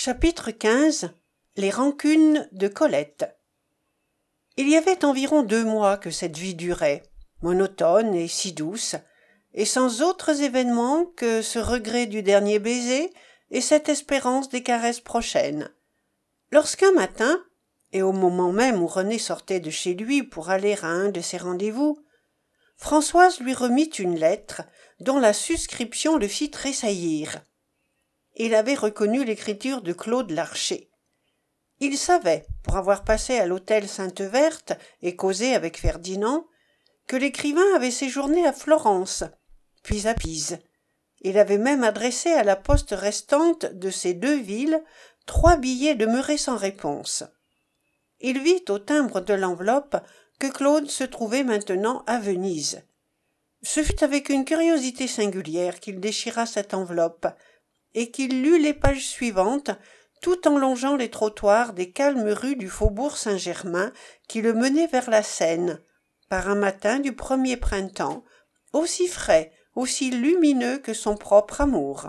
Chapitre 15. Les rancunes de Colette. Il y avait environ 2 mois que cette vie durait, monotone et si douce, et sans autres événements que ce regret du dernier baiser et cette espérance des caresses prochaines. Lorsqu'un matin, et au moment même où René sortait de chez lui pour aller à un de ses rendez-vous, Françoise lui remit une lettre dont la suscription le fit tressaillir. Il avait reconnu l'écriture de Claude Larcher. Il savait, pour avoir passé à l'hôtel Sainte-Verte et causé avec Ferdinand, que l'écrivain avait séjourné à Florence, puis à Pise. Il avait même adressé à la poste restante de ces 2 villes 3 billets demeurés sans réponse. Il vit au timbre de l'enveloppe que Claude se trouvait maintenant à Venise. Ce fut avec une curiosité singulière qu'il déchira cette enveloppe, et qu'il lut les pages suivantes, tout en longeant les trottoirs des calmes rues du faubourg Saint-Germain qui le menaient vers la Seine, par un matin du premier printemps, aussi frais, aussi lumineux que son propre amour.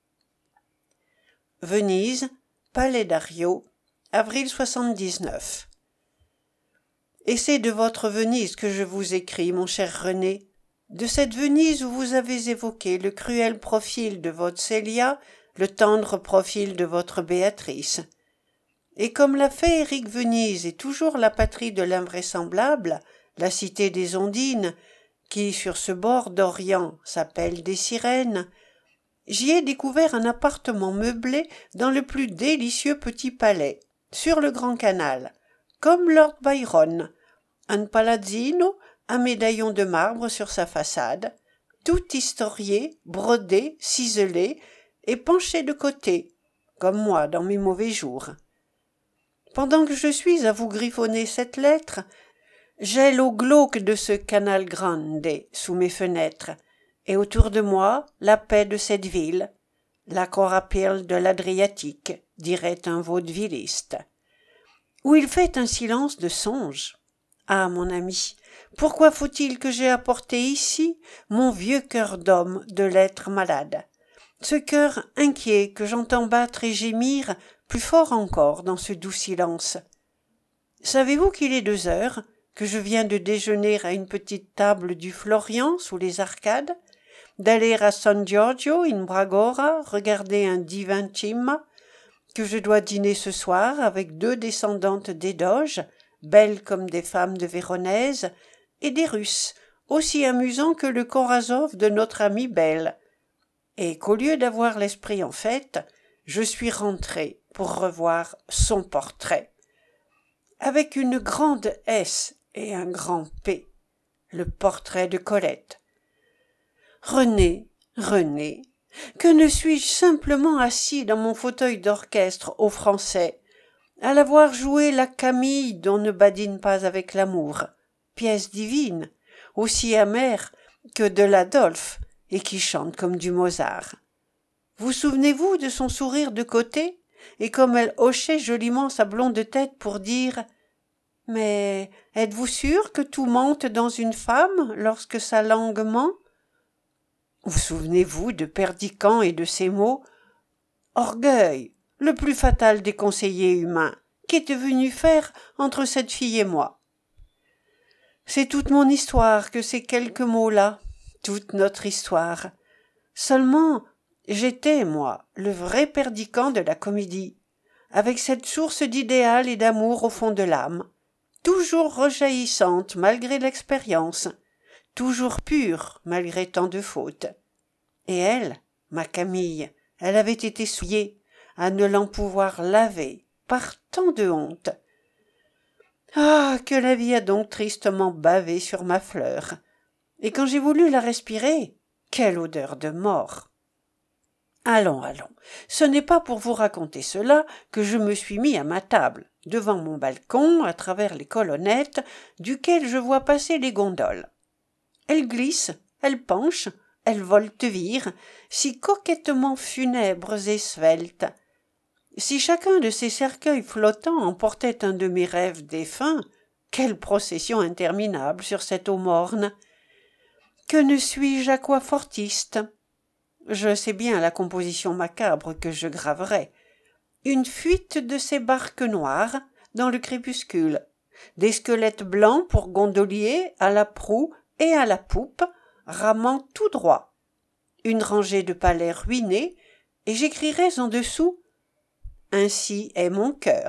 Venise, Palais Dario, avril 79. Et c'est de votre Venise que je vous écris, mon cher René, de cette Venise où vous avez évoqué le cruel profil de votre Célia, le tendre profil de votre Béatrice. Et comme la féerique Venise est toujours la patrie de l'invraisemblable, la cité des ondines, qui, sur ce bord d'Orient, s'appelle des sirènes, j'y ai découvert un appartement meublé dans le plus délicieux petit palais, sur le Grand Canal, comme Lord Byron, un palazzino à médaillon de marbre sur sa façade, tout historié, brodé, ciselé et penché de côté, comme moi dans mes mauvais jours. Pendant que je suis à vous griffonner cette lettre, j'ai l'eau glauque de ce canal grande sous mes fenêtres, et autour de moi la paix de cette ville, la corapile de l'Adriatique, dirait un vaudevilliste, où il fait un silence de songe. Ah, mon ami, pourquoi faut-il que j'aie apporté ici mon vieux cœur d'homme de l'être malade, ce cœur inquiet que j'entends battre et gémir plus fort encore dans ce doux silence? Savez-vous qu'il est 2 heures, que je viens de déjeuner à une petite table du Florian sous les arcades, d'aller à San Giorgio in Bragora regarder un divin cima, que je dois dîner ce soir avec 2 descendantes des Doges, belles comme des femmes de Véronèse, et des Russes, aussi amusants que le Korazov de notre ami Belle, et qu'au lieu d'avoir l'esprit en fête, je suis rentré pour revoir son portrait, avec une grande S et un grand P, le portrait de Colette. René, René, que ne suis-je simplement assis dans mon fauteuil d'orchestre au français, à la voir jouer la Camille dont ne badine pas avec l'amour, pièce divine, aussi amère que de l'Adolphe, et qui chante comme du Mozart. Vous souvenez-vous de son sourire de côté, et comme elle hochait joliment sa blonde tête pour dire « Mais êtes-vous sûr que tout monte dans une femme lorsque sa langue ment ?» Vous souvenez-vous de Perdiccas et de ces mots « Orgueil, le plus fatal des conseillers humains, qu'est-ce venu faire entre cette fille et moi ?» C'est toute mon histoire que ces quelques mots-là, toute notre histoire. Seulement, j'étais, moi, le vrai Perdiccas de la comédie, avec cette source d'idéal et d'amour au fond de l'âme, toujours rejaillissante malgré l'expérience, toujours pure malgré tant de fautes. Et elle, ma Camille, elle avait été souillée, à ne l'en pouvoir laver, par tant de honte. Ah, que la vie a donc tristement bavé sur ma fleur. Et quand j'ai voulu la respirer, quelle odeur de mort! Allons, allons, ce n'est pas pour vous raconter cela que je me suis mis à ma table, devant mon balcon, à travers les colonnettes, duquel je vois passer les gondoles. Elles glissent, elles penchent, elles voltevire, si coquettement funèbres et sveltes. Si chacun de ces cercueils flottants emportait un de mes rêves défunts, quelle procession interminable sur cette eau morne! Que ne suis-je aquafortiste? Je sais bien la composition macabre que je graverai. une fuite de ces barques noires dans le crépuscule, des squelettes blancs pour gondoliers à la proue et à la poupe, ramant tout droit, une rangée de palais ruinés, et j'écrirais en dessous « Ainsi est mon cœur ».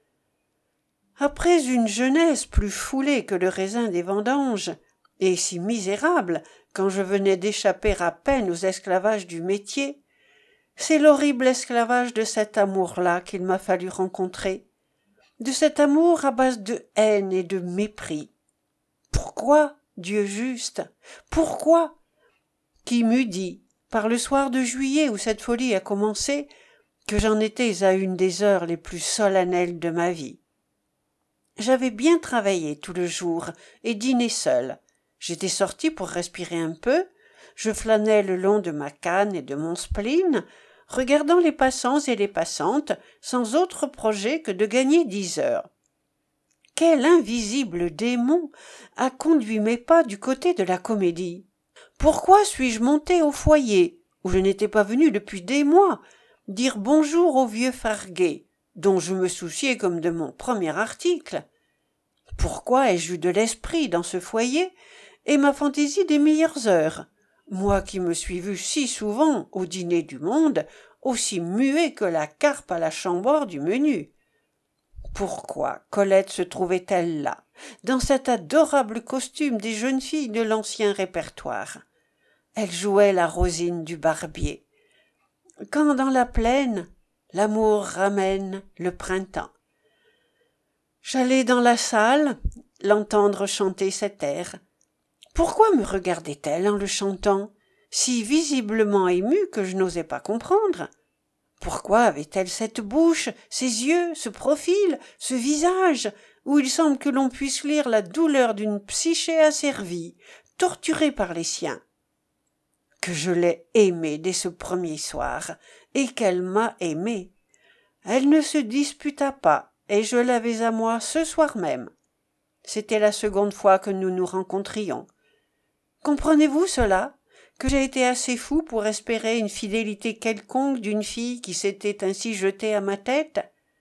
Après une jeunesse plus foulée que le raisin des vendanges, et si misérable quand je venais d'échapper à peine aux esclavages du métier, c'est l'horrible esclavage de cet amour-là qu'il m'a fallu rencontrer, de cet amour à base de haine et de mépris. Pourquoi, Dieu juste, pourquoi? Qui m'eût dit, par le soir de juillet où cette folie a commencé, que j'en étais à une des heures les plus solennelles de ma vie. J'avais bien travaillé tout le jour et dîné seul. J'étais sorti pour respirer un peu, je flânais le long de ma canne et de mon spleen, regardant les passants et les passantes, sans autre projet que de gagner 10 heures. Quel invisible démon a conduit mes pas du côté de la comédie? Pourquoi suis-je monté au foyer, où je n'étais pas venu depuis des mois, dire bonjour au vieux Farguet, dont je me souciais comme de mon premier article? Pourquoi ai-je eu de l'esprit dans ce foyer et ma fantaisie des meilleures heures, moi qui me suis vu si souvent au dîner du monde, aussi muet que la carpe à la chamboire du menu? Pourquoi Colette se trouvait-elle là, dans cet adorable costume des jeunes filles de l'ancien répertoire? Elle jouait la Rosine du barbier. Quand dans la plaine, l'amour ramène le printemps. J'allais dans la salle l'entendre chanter cet air. Pourquoi me regardait-elle en le chantant, si visiblement émue que je n'osais pas comprendre? Pourquoi avait-elle cette bouche, ces yeux, ce profil, ce visage, où il semble que l'on puisse lire la douleur d'une psyché asservie, torturée par les siens? Que je l'ai aimée dès ce premier soir, et qu'elle m'a aimée. Elle ne se disputa pas, et je l'avais à moi ce soir même. C'était la seconde fois que nous nous rencontrions. Comprenez-vous cela, que j'ai été assez fou pour espérer une fidélité quelconque d'une fille qui s'était ainsi jetée à ma tête?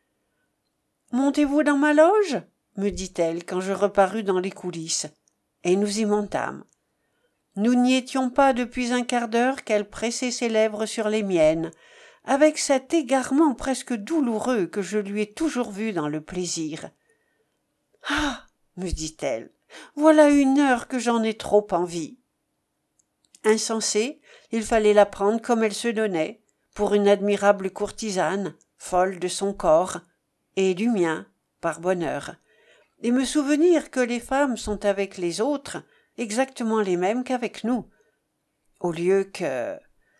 « Montez-vous dans ma loge ?» me dit-elle quand je reparus dans les coulisses, et nous y montâmes. Nous n'y étions pas depuis un quart d'heure qu'elle pressait ses lèvres sur les miennes, avec cet égarement presque douloureux que je lui ai toujours vu dans le plaisir. « Ah !» me dit-elle, « voilà une heure que j'en ai trop envie. » Insensée, il fallait la prendre comme elle se donnait, pour une admirable courtisane, folle de son corps, et du mien, par bonheur, et me souvenir que les femmes sont avec les autres exactement les mêmes qu'avec nous, au lieu que...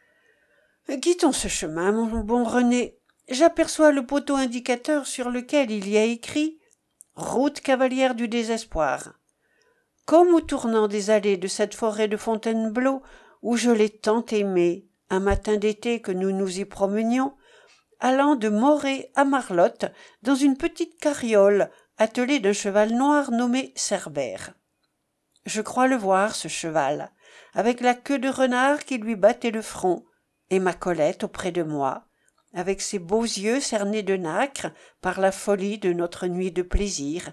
Quittons ce chemin, mon bon René. J'aperçois le poteau indicateur sur lequel il y a écrit « Route cavalière du désespoir ». Comme au tournant des allées de cette forêt de Fontainebleau, où je l'ai tant aimé, un matin d'été que nous nous y promenions, allant de Morée à Marlotte dans une petite carriole attelée d'un cheval noir nommé Cerbère. Je crois le voir, ce cheval, avec la queue de renard qui lui battait le front, et ma Colette auprès de moi, avec ses beaux yeux cernés de nacre par la folie de notre nuit de plaisir.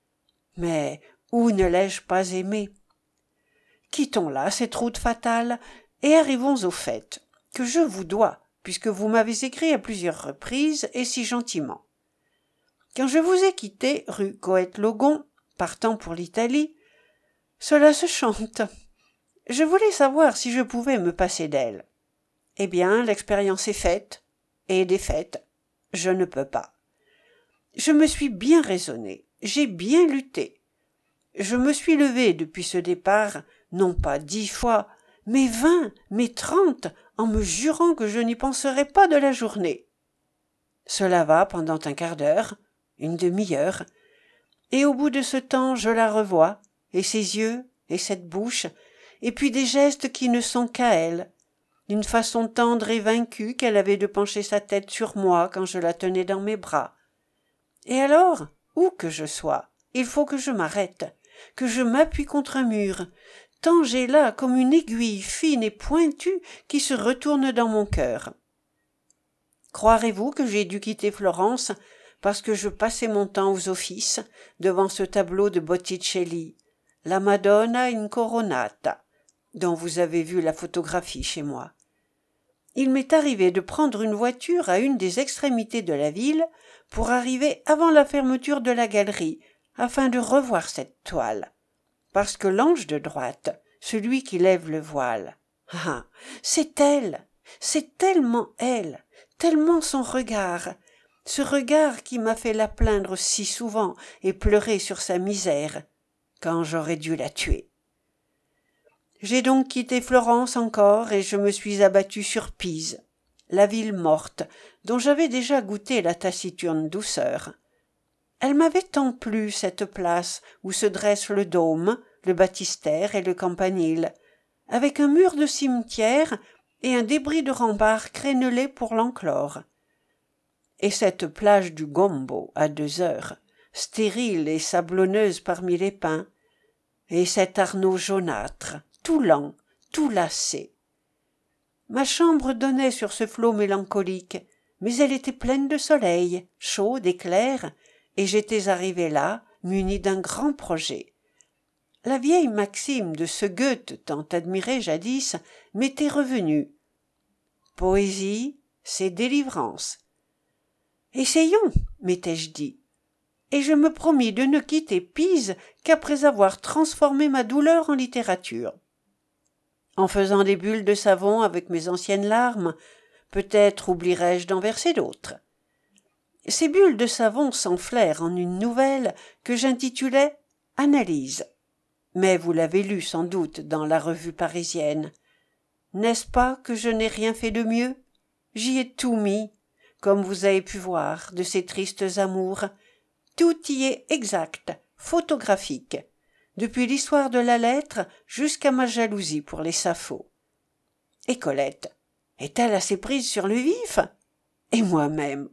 Mais où ne l'ai-je pas aimé? Quittons là cette route fatale et arrivons au fait, que je vous dois, puisque vous m'avez écrit à plusieurs reprises et si gentiment. Quand je vous ai quitté rue Coët-Logon, partant pour l'Italie, cela se chante. Je voulais savoir si je pouvais me passer d'elle. Eh bien, l'expérience est faite, et défaite. Je ne peux pas. Je me suis bien raisonné, j'ai bien lutté. Je me suis levé depuis ce départ, non pas 10 fois, mais 20, mais 30, en me jurant que je n'y penserais pas de la journée. Cela va pendant un quart d'heure, une demi-heure, et au bout de ce temps je la revois, et ses yeux, et cette bouche, et puis des gestes qui ne sont qu'à elle, d'une façon tendre et vaincue qu'elle avait de pencher sa tête sur moi quand je la tenais dans mes bras. Et alors, où que je sois, il faut que je m'arrête, que je m'appuie contre un mur, tant j'ai là comme une aiguille fine et pointue qui se retourne dans mon cœur. Croirez-vous que j'ai dû quitter Florence parce que je passais mon temps aux offices devant ce tableau de Botticelli, La Madonna in Coronata, dont vous avez vu la photographie chez moi. Il m'est arrivé de prendre une voiture à une des extrémités de la ville pour arriver avant la fermeture de la galerie, afin de revoir cette toile. Parce que l'ange de droite, celui qui lève le voile, ah, c'est elle, c'est tellement elle, tellement son regard, ce regard qui m'a fait la plaindre si souvent et pleurer sur sa misère, quand j'aurais dû la tuer. J'ai donc quitté Florence encore et je me suis abattu sur Pise, la ville morte, dont j'avais déjà goûté la taciturne douceur. Elle m'avait tant plu, cette place où se dressent le dôme, le baptistère et le campanile, avec un mur de cimetière et un débris de rempart crénelé pour l'enclore. Et cette plage du Gombo, à 2 heures, stérile et sablonneuse parmi les pins, et cet Arnaud jaunâtre, tout lent, tout lassé. Ma chambre donnait sur ce flot mélancolique, mais elle était pleine de soleil, chaude et claire, et j'étais arrivé là, muni d'un grand projet. La vieille maxime de ce Goethe tant admiré jadis m'était revenue. Poésie, c'est délivrance. Essayons, m'étais-je dit, et je me promis de ne quitter Pise qu'après avoir transformé ma douleur en littérature. En faisant des bulles de savon avec mes anciennes larmes, peut-être oublierai-je d'en verser d'autres. Ces bulles de savon s'enflèrent en une nouvelle que j'intitulais « Analyse ». Mais vous l'avez lu sans doute dans la revue parisienne. N'est-ce pas que je n'ai rien fait de mieux? J'y ai tout mis, comme vous avez pu voir, de ces tristes amours. Tout y est exact, photographique, depuis l'histoire de la lettre jusqu'à ma jalousie pour les Sapho. Et Colette, est-elle assez prise sur le vif? Et moi-même.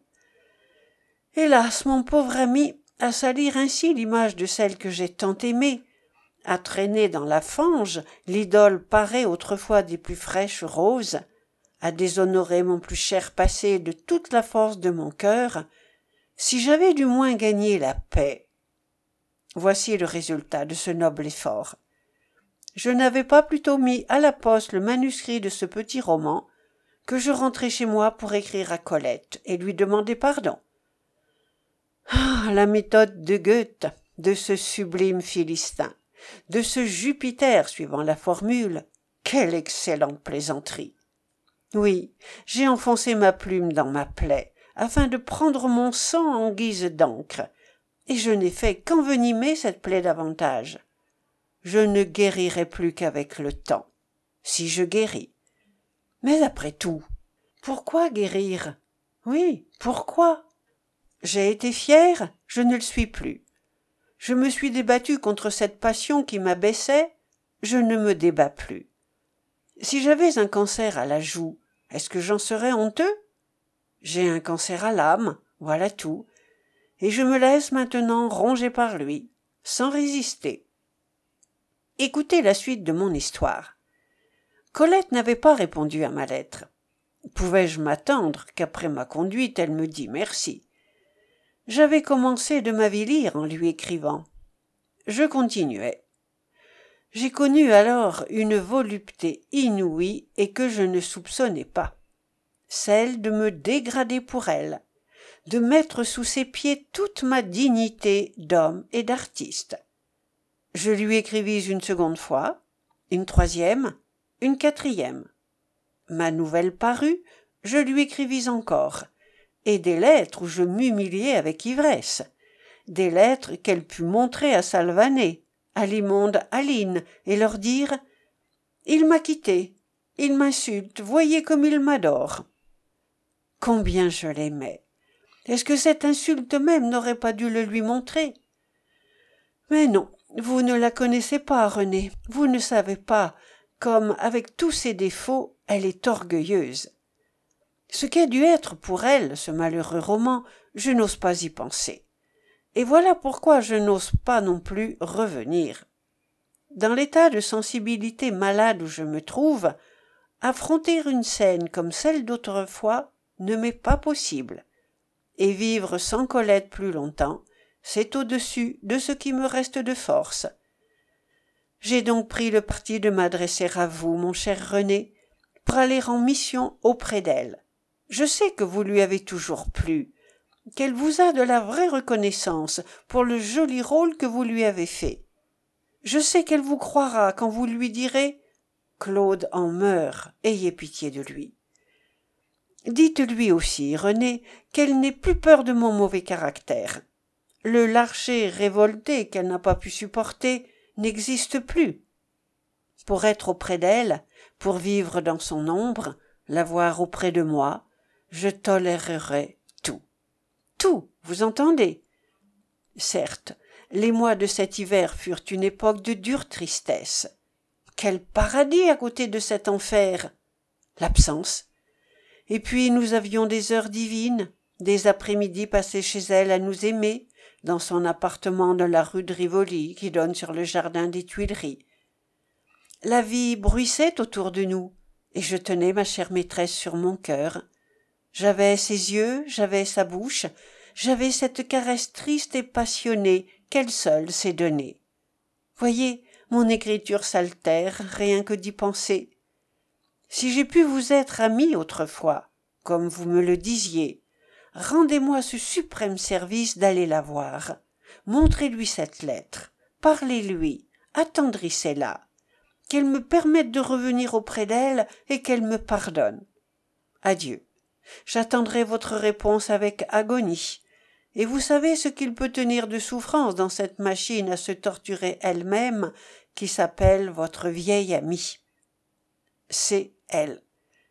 Hélas, mon pauvre ami, à salir ainsi l'image de celle que j'ai tant aimée, à traîner dans la fange l'idole parée autrefois des plus fraîches roses, à déshonorer mon plus cher passé de toute la force de mon cœur, si j'avais du moins gagné la paix. Voici le résultat de ce noble effort. Je n'avais pas plutôt mis à la poste le manuscrit de ce petit roman que je rentrai chez moi pour écrire à Colette et lui demander pardon. Ah, la méthode de Goethe, de ce sublime Philistin, de ce Jupiter suivant la formule, quelle excellente plaisanterie! Oui, j'ai enfoncé ma plume dans ma plaie, afin de prendre mon sang en guise d'encre, et je n'ai fait qu'envenimer cette plaie davantage. Je ne guérirai plus qu'avec le temps, si je guéris. Mais après tout, pourquoi guérir? Oui, pourquoi? J'ai été fière, je ne le suis plus. Je me suis débattue contre cette passion qui m'abaissait, je ne me débats plus. Si j'avais un cancer à la joue, est-ce que j'en serais honteux? J'ai un cancer à l'âme, voilà tout, et je me laisse maintenant ronger par lui, sans résister. Écoutez la suite de mon histoire. Colette n'avait pas répondu à ma lettre. Pouvais-je m'attendre qu'après ma conduite elle me dît merci? J'avais commencé de m'avilir en lui écrivant. Je continuais. J'ai connu alors une volupté inouïe et que je ne soupçonnais pas, celle de me dégrader pour elle, de mettre sous ses pieds toute ma dignité d'homme et d'artiste. Je lui écrivis une seconde fois, une troisième, une quatrième. Ma nouvelle parut, je lui écrivis encore, et des lettres où je m'humiliais avec ivresse, des lettres qu'elle put montrer à Salvanet, à l'immonde Aline, et leur dire « Il m'a quitté, il m'insulte, voyez comme il m'adore. » Combien je l'aimais! Est-ce que cette insulte même n'aurait pas dû le lui montrer? Mais non, vous ne la connaissez pas, René, vous ne savez pas comme, avec tous ses défauts, elle est orgueilleuse. Ce qu'a dû être pour elle, ce malheureux roman, je n'ose pas y penser. Et voilà pourquoi je n'ose pas non plus revenir. Dans l'état de sensibilité malade où je me trouve, affronter une scène comme celle d'autrefois ne m'est pas possible. Et vivre sans Colette plus longtemps, c'est au-dessus de ce qui me reste de force. J'ai donc pris le parti de m'adresser à vous, mon cher René, pour aller en mission auprès d'elle. Je sais que vous lui avez toujours plu, qu'elle vous a de la vraie reconnaissance pour le joli rôle que vous lui avez fait. Je sais qu'elle vous croira quand vous lui direz « Claude en meurt, ayez pitié de lui ». Dites-lui aussi, René, qu'elle n'ait plus peur de mon mauvais caractère. Le Larcher révolté qu'elle n'a pas pu supporter n'existe plus. Pour être auprès d'elle, pour vivre dans son ombre, la voir auprès de moi, je tolérerai tout. Tout, vous entendez? Certes, les mois de cet hiver furent une époque de dure tristesse. Quel paradis à côté de cet enfer! L'absence. Et puis nous avions des heures divines, des après-midi passés chez elle à nous aimer, dans son appartement de la rue de Rivoli qui donne sur le jardin des Tuileries. La vie bruissait autour de nous, et je tenais ma chère maîtresse sur mon cœur. J'avais ses yeux, j'avais sa bouche, j'avais cette caresse triste et passionnée qu'elle seule s'est donnée. Voyez, mon écriture s'altère, rien que d'y penser. Si j'ai pu vous être ami autrefois, comme vous me le disiez, rendez-moi ce suprême service d'aller la voir. Montrez-lui cette lettre, parlez-lui, attendrissez-la, qu'elle me permette de revenir auprès d'elle et qu'elle me pardonne. Adieu. J'attendrai votre réponse avec agonie. Et vous savez ce qu'il peut tenir de souffrance dans cette machine à se torturer elle-même qui s'appelle votre vieille amie. C'est elle.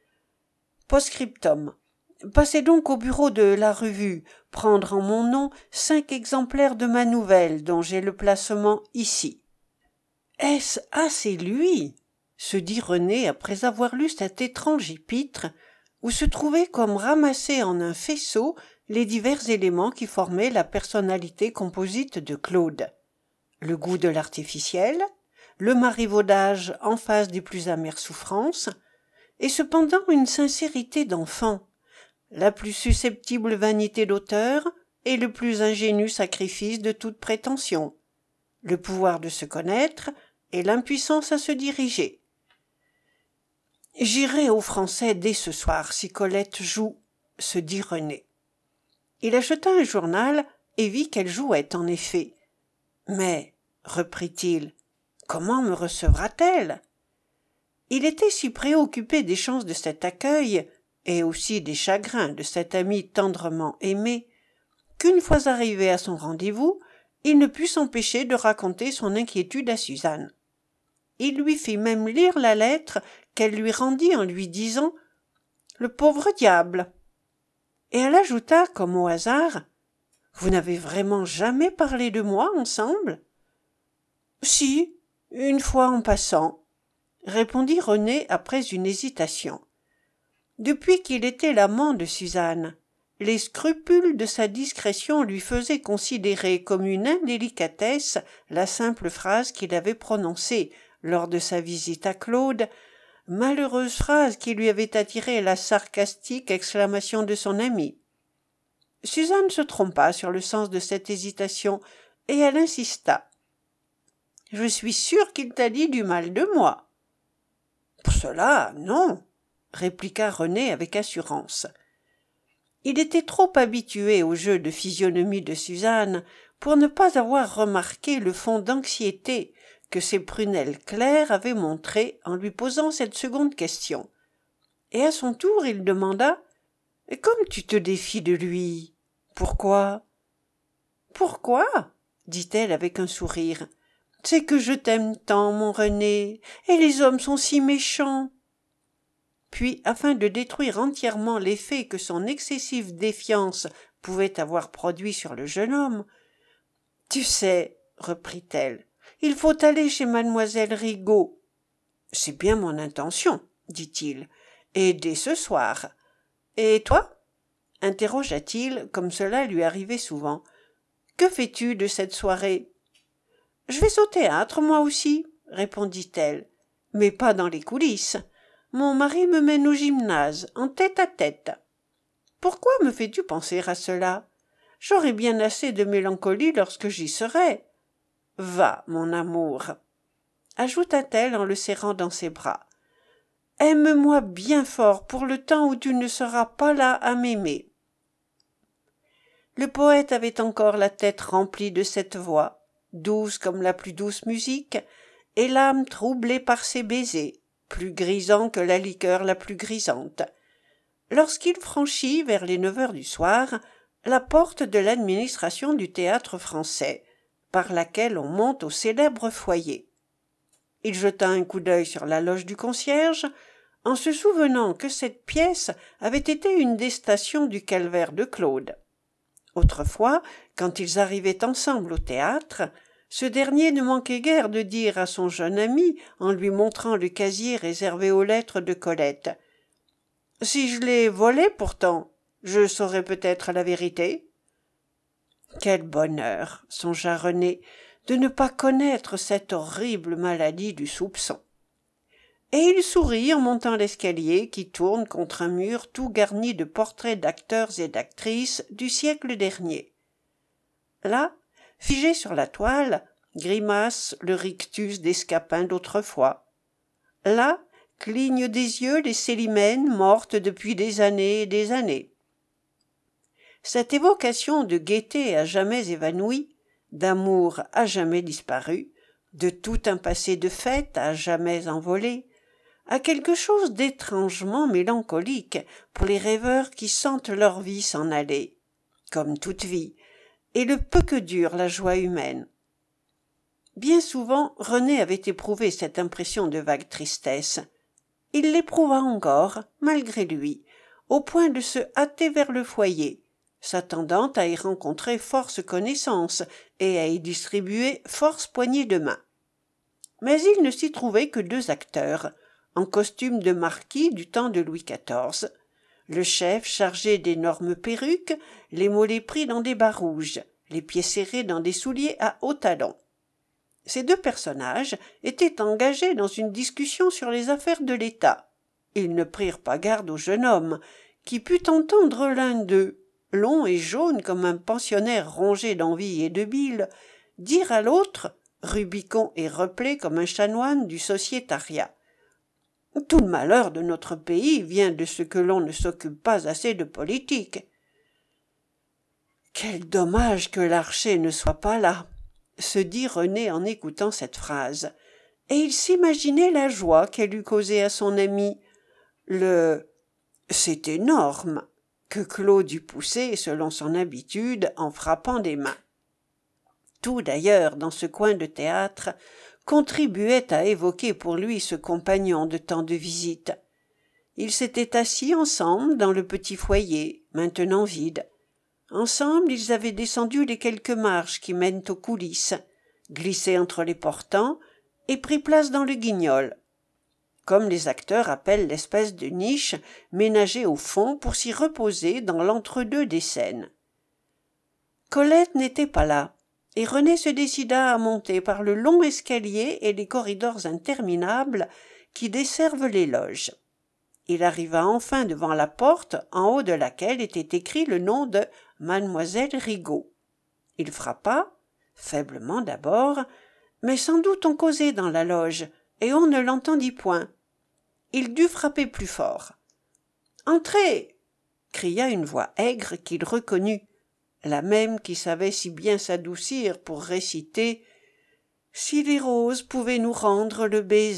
Post-scriptum. Passez donc au bureau de la revue, prendre en mon nom 5 exemplaires de ma nouvelle dont j'ai le placement ici. Est-ce c'est lui, se dit René après avoir lu cet étrange épître où se trouvaient comme ramassés en un faisceau les divers éléments qui formaient la personnalité composite de Claude. Le goût de l'artificiel, le marivaudage en face des plus amères souffrances, et cependant une sincérité d'enfant, la plus susceptible vanité d'auteur et le plus ingénu sacrifice de toute prétention, le pouvoir de se connaître et l'impuissance à se diriger. J'irai au Français dès ce soir si Colette joue, se dit René. Il acheta un journal et vit qu'elle jouait en effet. Mais, reprit-il, comment me recevra-t-elle? Il était si préoccupé des chances de cet accueil, et aussi des chagrins de cet ami tendrement aimé, qu'une fois arrivé à son rendez-vous, il ne put s'empêcher de raconter son inquiétude à Suzanne. Il lui fit même lire la lettre qu'elle lui rendit en lui disant « Le pauvre diable !» Et elle ajouta, comme au hasard, « Vous n'avez vraiment jamais parlé de moi ensemble ?»« Si, une fois en passant, » répondit René après une hésitation. Depuis qu'il était l'amant de Suzanne, les scrupules de sa discrétion lui faisaient considérer comme une indélicatesse la simple phrase qu'il avait prononcée lors de sa visite à Claude, malheureuse phrase qui lui avait attiré la sarcastique exclamation de son ami. Suzanne se trompa sur le sens de cette hésitation, et elle insista. « Je suis sûre qu'il t'a dit du mal de moi. »« Pour cela, non, » répliqua René avec assurance. Il était trop habitué au jeu de physionomie de Suzanne pour ne pas avoir remarqué le fond d'anxiété que ses prunelles claires avaient montré en lui posant cette seconde question. Et à son tour, il demanda « Comme tu te défies de lui, pourquoi ?»« Pourquoi ?» dit-elle avec un sourire. « C'est que je t'aime tant, mon René, et les hommes sont si méchants. » Puis, afin de détruire entièrement l'effet que son excessive défiance pouvait avoir produit sur le jeune homme, « Tu sais, reprit-elle, il faut aller chez mademoiselle Rigaud. »« C'est bien mon intention, dit-il, et dès ce soir. Et toi ?» interrogea-t-il, comme cela lui arrivait souvent. « Que fais-tu de cette soirée ?»« Je vais au théâtre, moi aussi, répondit-elle, mais pas dans les coulisses. Mon mari me mène au gymnase, en tête-à-tête. » Pourquoi me fais-tu penser à cela? J'aurai bien assez de mélancolie lorsque j'y serai. Va, mon amour, ajouta-t-elle en le serrant dans ses bras. Aime-moi bien fort pour le temps où tu ne seras pas là à m'aimer. Le poète avait encore la tête remplie de cette voix, douce comme la plus douce musique, et l'âme troublée par ses baisers, plus grisants que la liqueur la plus grisante, lorsqu'il franchit, vers les 9 heures du soir, la porte de l'administration du Théâtre-Français, par laquelle on monte au célèbre foyer. Il jeta un coup d'œil sur la loge du concierge, en se souvenant que cette pièce avait été une des stations du calvaire de Claude. Autrefois, quand ils arrivaient ensemble au théâtre, ce dernier ne manquait guère de dire à son jeune ami, en lui montrant le casier réservé aux lettres de Colette, « Si je l'ai volé pourtant, je saurais peut-être la vérité. » Quel bonheur, songea René, de ne pas connaître cette horrible maladie du soupçon. Et il sourit en montant l'escalier qui tourne contre un mur tout garni de portraits d'acteurs et d'actrices du siècle dernier. Là, figé sur la toile, grimace le rictus des scapins d'autrefois. Là, clignent des yeux les Célimènes mortes depuis des années et des années. Cette évocation de gaieté à jamais évanouie, d'amour à jamais disparu, de tout un passé de fête à jamais envolé, a quelque chose d'étrangement mélancolique pour les rêveurs qui sentent leur vie s'en aller, comme toute vie, et le peu que dure la joie humaine. Bien souvent, René avait éprouvé cette impression de vague tristesse. Il l'éprouva encore, malgré lui, au point de se hâter vers le foyer, s'attendant à y rencontrer force connaissances et à y distribuer force poignées de main. Mais il ne s'y trouvait que 2 acteurs, en costume de marquis du temps de Louis XIV, le chef chargé d'énormes perruques, les mollets pris dans des bas rouges, les pieds serrés dans des souliers à hauts talons. Ces 2 personnages étaient engagés dans une discussion sur les affaires de l'État. Ils ne prirent pas garde au jeune homme, qui put entendre l'un d'eux, long et jaune comme un pensionnaire rongé d'envie et de bile, dire à l'autre, rubicond et replé comme un chanoine du sociétariat. « Tout le malheur de notre pays vient de ce que l'on ne s'occupe pas assez de politique. » « Quel dommage que l'archer ne soit pas là !» se dit René en écoutant cette phrase, et il s'imaginait la joie qu'elle eût causée à son ami. « C'est énorme !» que Claude eût poussé, selon son habitude, en frappant des mains. Tout, d'ailleurs, dans ce coin de théâtre, contribuait à évoquer pour lui ce compagnon de tant de visites. Ils s'étaient assis ensemble dans le petit foyer, maintenant vide. Ensemble, ils avaient descendu les quelques marches qui mènent aux coulisses, glissé entre les portants et pris place dans le guignol, comme les acteurs appellent l'espèce de niche ménagée au fond pour s'y reposer dans l'entre-deux des scènes. Colette n'était pas là, et René se décida à monter par le long escalier et les corridors interminables qui desservent les loges. Il arriva enfin devant la porte en haut de laquelle était écrit le nom de Mademoiselle Rigaud. Il frappa, faiblement d'abord, mais sans doute on causait dans la loge, et on ne l'entendit point. Il dut frapper plus fort. « Entrez !» cria une voix aigre qu'il reconnut, la même qui savait si bien s'adoucir pour réciter « Si les roses pouvaient nous rendre le baiser ».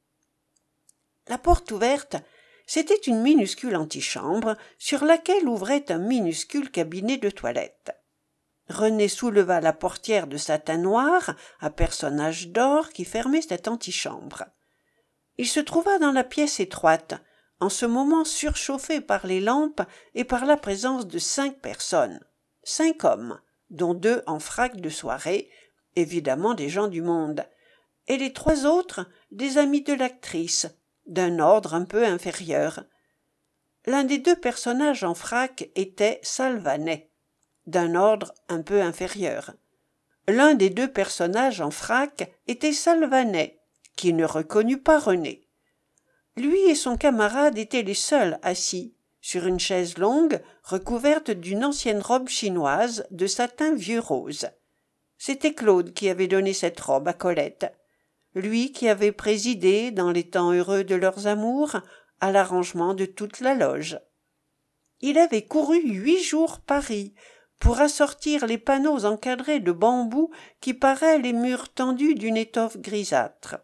La porte ouverte, c'était une minuscule antichambre sur laquelle ouvrait un minuscule cabinet de toilette. René souleva la portière de satin noir à personnage d'or qui fermait cette antichambre. Il se trouva dans la pièce étroite, en ce moment surchauffé par les lampes et par la présence de 5 personnes, 5 hommes, dont 2 en frac de soirée, évidemment des gens du monde, et les 3 autres des amis de l'actrice, d'un ordre un peu inférieur. L'un des 2 personnages en frac était Salvanet, d'un ordre un peu inférieur. L'un des 2 personnages en frac était Salvanet, qui ne reconnut pas René. Lui et son camarade étaient les seuls assis, sur une chaise longue recouverte d'une ancienne robe chinoise de satin vieux rose. C'était Claude qui avait donné cette robe à Colette, lui qui avait présidé, dans les temps heureux de leurs amours, à l'arrangement de toute la loge. Il avait couru 8 jours Paris pour assortir les panneaux encadrés de bambou qui paraient les murs tendus d'une étoffe grisâtre.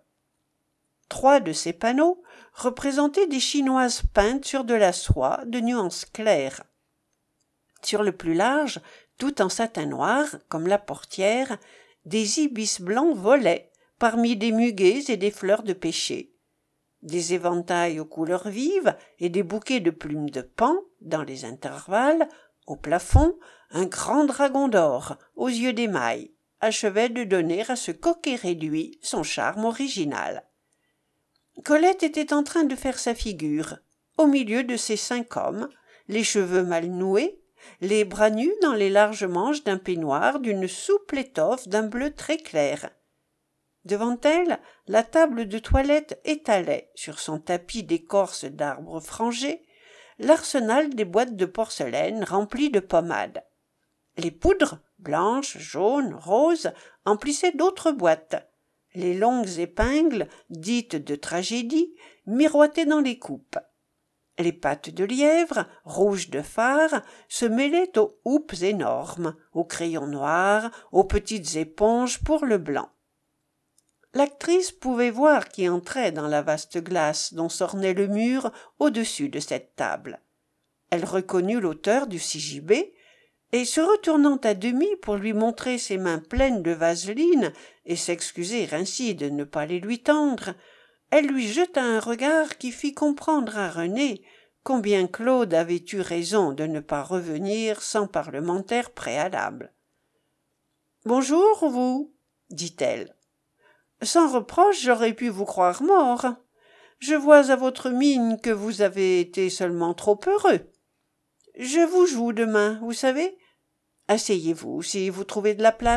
3 de ces panneaux représentaient des chinoises peintes sur de la soie de nuances claires. Sur le plus large, tout en satin noir, comme la portière, des ibis blancs volaient parmi des muguets et des fleurs de pêcher. Des éventails aux couleurs vives et des bouquets de plumes de paon, dans les intervalles, au plafond, un grand dragon d'or, aux yeux d'émail, achevait de donner à ce coquet réduit son charme original. Colette était en train de faire sa figure, au milieu de ces 5 hommes, les cheveux mal noués, les bras nus dans les larges manches d'un peignoir d'une souple étoffe d'un bleu très clair. Devant elle, la table de toilette étalait, sur son tapis d'écorce d'arbres frangés, l'arsenal des boîtes de porcelaine remplies de pommades. Les poudres, blanches, jaunes, roses, emplissaient d'autres boîtes. Les longues épingles, dites de tragédie, miroitaient dans les coupes. Les pattes de lièvre, rouges de fard, se mêlaient aux houppes énormes, aux crayons noirs, aux petites éponges pour le blanc. L'actrice pouvait voir qui entrait dans la vaste glace dont s'ornait le mur au-dessus de cette table. Elle reconnut l'auteur du CJB, et se retournant à demi pour lui montrer ses mains pleines de vaseline et s'excuser ainsi de ne pas les lui tendre, elle lui jeta un regard qui fit comprendre à René combien Claude avait eu raison de ne pas revenir sans parlementaire préalable. « Bonjour, vous, dit-elle. Sans reproche, j'aurais pu vous croire mort. Je vois à votre mine que vous avez été seulement trop heureux. Je vous joue demain, vous savez. Asseyez-vous, si vous trouvez de la place. »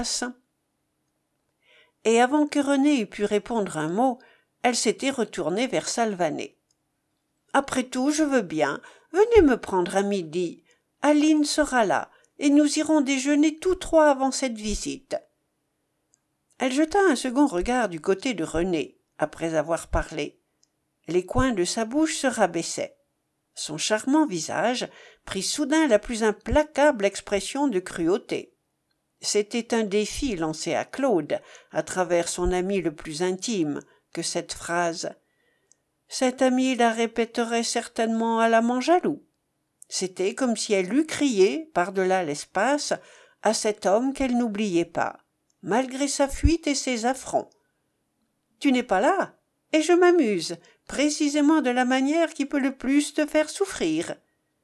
Et avant que René eût pu répondre un mot, elle s'était retournée vers Salvanet. « Après tout, je veux bien. Venez me prendre à midi. Aline sera là, et nous irons déjeuner tous 3 avant cette visite. » Elle jeta un second regard du côté de René, après avoir parlé. Les coins de sa bouche se rabaissaient. Son charmant visage prit soudain la plus implacable expression de cruauté. C'était un défi lancé à Claude, à travers son ami le plus intime, que cette phrase. Cet ami la répéterait certainement à l'amant jaloux. C'était comme si elle eût crié, par-delà l'espace, à cet homme qu'elle n'oubliait pas, malgré sa fuite et ses affronts. « Tu n'es pas là, et je m'amuse, précisément de la manière qui peut le plus te faire souffrir. »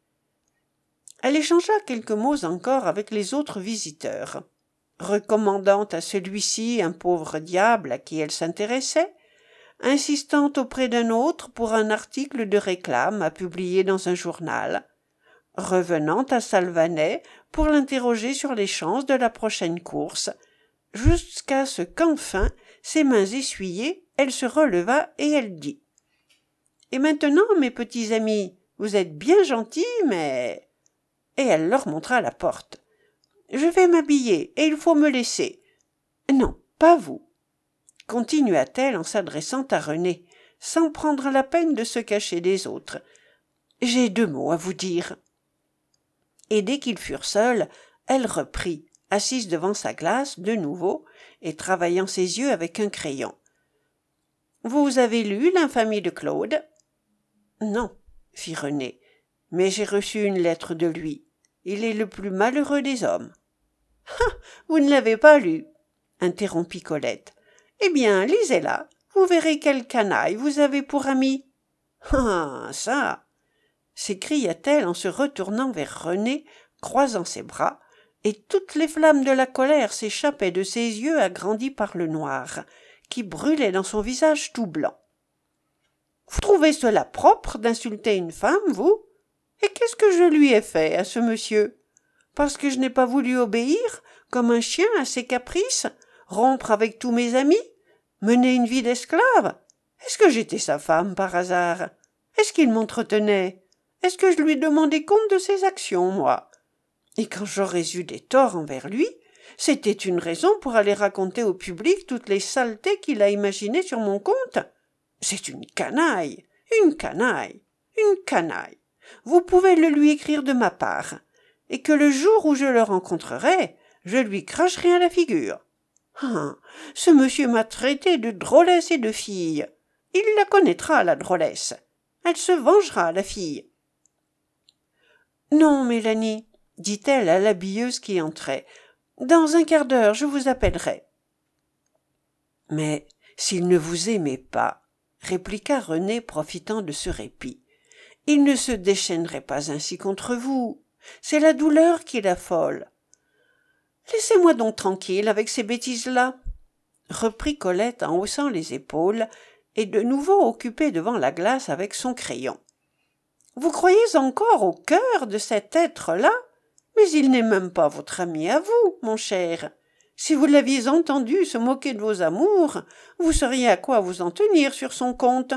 Elle échangea quelques mots encore avec les autres visiteurs, recommandant à celui-ci un pauvre diable à qui elle s'intéressait, insistant auprès d'un autre pour un article de réclame à publier dans un journal, revenant à Salvanet pour l'interroger sur les chances de la prochaine course, jusqu'à ce qu'enfin, ses mains essuyées, elle se releva et elle dit « Et maintenant, mes petits amis, vous êtes bien gentils, mais… » Et elle leur montra la porte. « Je vais m'habiller, et il faut me laisser. »« Non, pas vous. » Continua-t-elle en s'adressant à René, sans prendre la peine de se cacher des autres. « J'ai 2 mots à vous dire. » Et dès qu'ils furent seuls, elle reprit, assise devant sa glace de nouveau et travaillant ses yeux avec un crayon. « Vous avez lu l'infamie de Claude ?»« Non, » fit René, « mais j'ai reçu une lettre de lui. Il est le plus malheureux des hommes. »« Ah, vous ne l'avez pas lu » interrompit Colette. « Eh bien, lisez-la. Vous verrez quelle canaille vous avez pour ami. »« Ah, ça !» s'écria-t-elle en se retournant vers René, croisant ses bras, et toutes les flammes de la colère s'échappaient de ses yeux agrandis par le noir, qui brûlait dans son visage tout blanc. « Vous trouvez cela propre d'insulter une femme, vous ? Et qu'est-ce que je lui ai fait à ce monsieur ? Parce que je n'ai pas voulu obéir, comme un chien à ses caprices, rompre avec tous mes amis, mener une vie d'esclave ? Est-ce que j'étais sa femme par hasard ? Est-ce qu'il m'entretenait ? Est-ce que je lui demandais compte de ses actions, moi? Et quand j'aurais eu des torts envers lui, c'était une raison pour aller raconter au public toutes les saletés qu'il a imaginées sur mon compte. C'est une canaille, une canaille, une canaille. Vous pouvez le lui écrire de ma part, et que le jour où je le rencontrerai, je lui cracherai à la figure. Ah, ce monsieur m'a traité de drôlesse et de fille. Il la connaîtra, la drôlesse. Elle se vengera, la fille. Non, Mélanie, dit-elle à l'habilleuse qui entrait. Dans un quart d'heure, je vous appellerai. Mais s'il ne vous aimait pas, répliqua René, profitant de ce répit, il ne se déchaînerait pas ainsi contre vous. C'est la douleur qui l'affole. Laissez-moi donc tranquille avec ces bêtises-là, reprit Colette en haussant les épaules et de nouveau occupée devant la glace avec son crayon. Vous croyez encore au cœur de cet être-là? Mais il n'est même pas votre ami à vous, mon cher. Si vous l'aviez entendu se moquer de vos amours, vous sauriez à quoi vous en tenir sur son compte.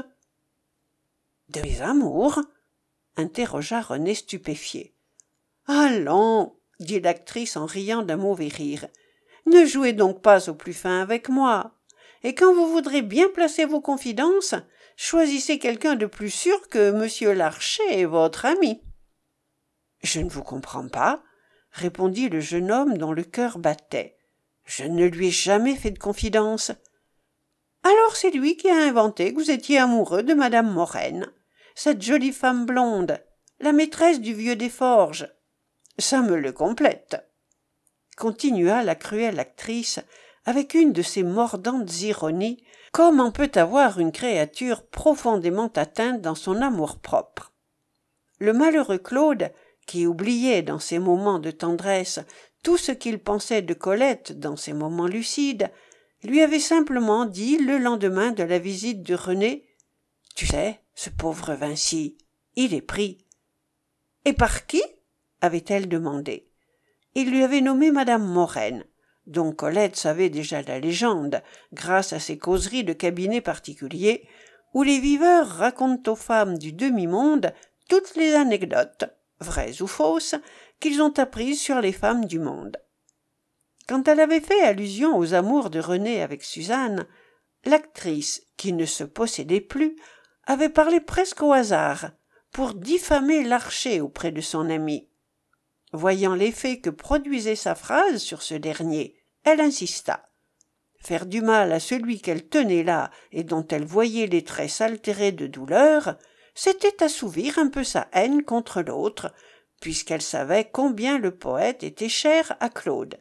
De mes amours? Interrogea René stupéfié. Allons, dit l'actrice en riant d'un mauvais rire. Ne jouez donc pas au plus fin avec moi. Et quand vous voudrez bien placer vos confidences, choisissez quelqu'un de plus sûr que M. Larcher, votre ami. Je ne vous comprends pas, répondit le jeune homme dont le cœur battait. Je ne lui ai jamais fait de confidence. Alors c'est lui qui a inventé que vous étiez amoureux de madame Morène, cette jolie femme blonde, la maîtresse du vieux Desforges. Ça me le complète, continua la cruelle actrice avec une de ces mordantes ironies, comme en peut avoir une créature profondément atteinte dans son amour-propre. Le malheureux Claude, qui oubliait dans ses moments de tendresse tout ce qu'il pensait de Colette dans ses moments lucides, lui avait simplement dit le lendemain de la visite de René « Tu sais, ce pauvre Vinci, il est pris. » « Et par qui ?» avait-elle demandé. Il lui avait nommé madame Morène, dont Colette savait déjà la légende, grâce à ses causeries de cabinet particuliers, où les viveurs racontent aux femmes du demi-monde toutes les anecdotes, vraies ou fausses, qu'ils ont apprises sur les femmes du monde. Quand elle avait fait allusion aux amours de René avec Suzanne, l'actrice, qui ne se possédait plus, avait parlé presque au hasard, pour diffamer Larcher auprès de son ami. Voyant l'effet que produisait sa phrase sur ce dernier, elle insista. Faire du mal à celui qu'elle tenait là et dont elle voyait les traits s'altérer de douleur, c'était assouvir un peu sa haine contre l'autre, puisqu'elle savait combien le poète était cher à Claude.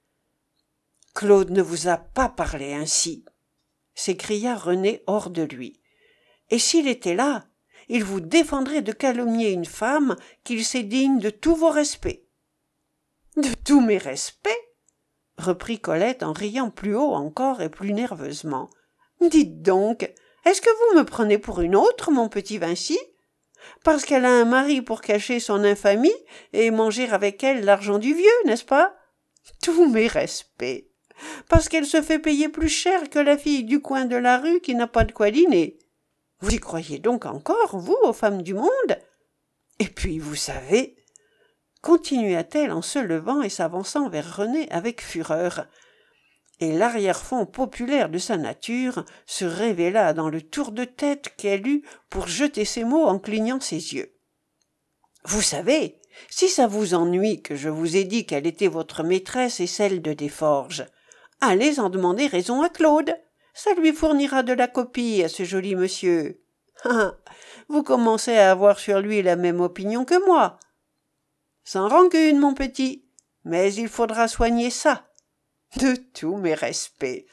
« Claude ne vous a pas parlé ainsi !» s'écria René hors de lui. « Et s'il était là, il vous défendrait de calomnier une femme qu'il sait digne de tous vos respects. »« De tous mes respects ?» reprit Colette en riant plus haut encore et plus nerveusement. « Dites donc, est-ce que vous me prenez pour une autre, mon petit Vinci ? Parce qu'elle a un mari pour cacher son infamie et manger avec elle l'argent du vieux, n'est-ce pas ? Tous mes respects. Parce qu'elle se fait payer plus cher que la fille du coin de la rue qui n'a pas de quoi dîner. Vous y croyez donc encore, vous, aux femmes du monde ? Et puis, vous savez, continua-t-elle en se levant et s'avançant vers René avec fureur, et l'arrière-fond populaire de sa nature se révéla dans le tour de tête qu'elle eut pour jeter ces mots en clignant ses yeux. Vous savez, si ça vous ennuie que je vous ai dit qu'elle était votre maîtresse et celle de Desforges, allez en demander raison à Claude. Ça lui fournira de la copie à ce joli monsieur. Ah, vous commencez à avoir sur lui la même opinion que moi. Sans rancune, mon petit, mais il faudra soigner ça. De tous mes respects.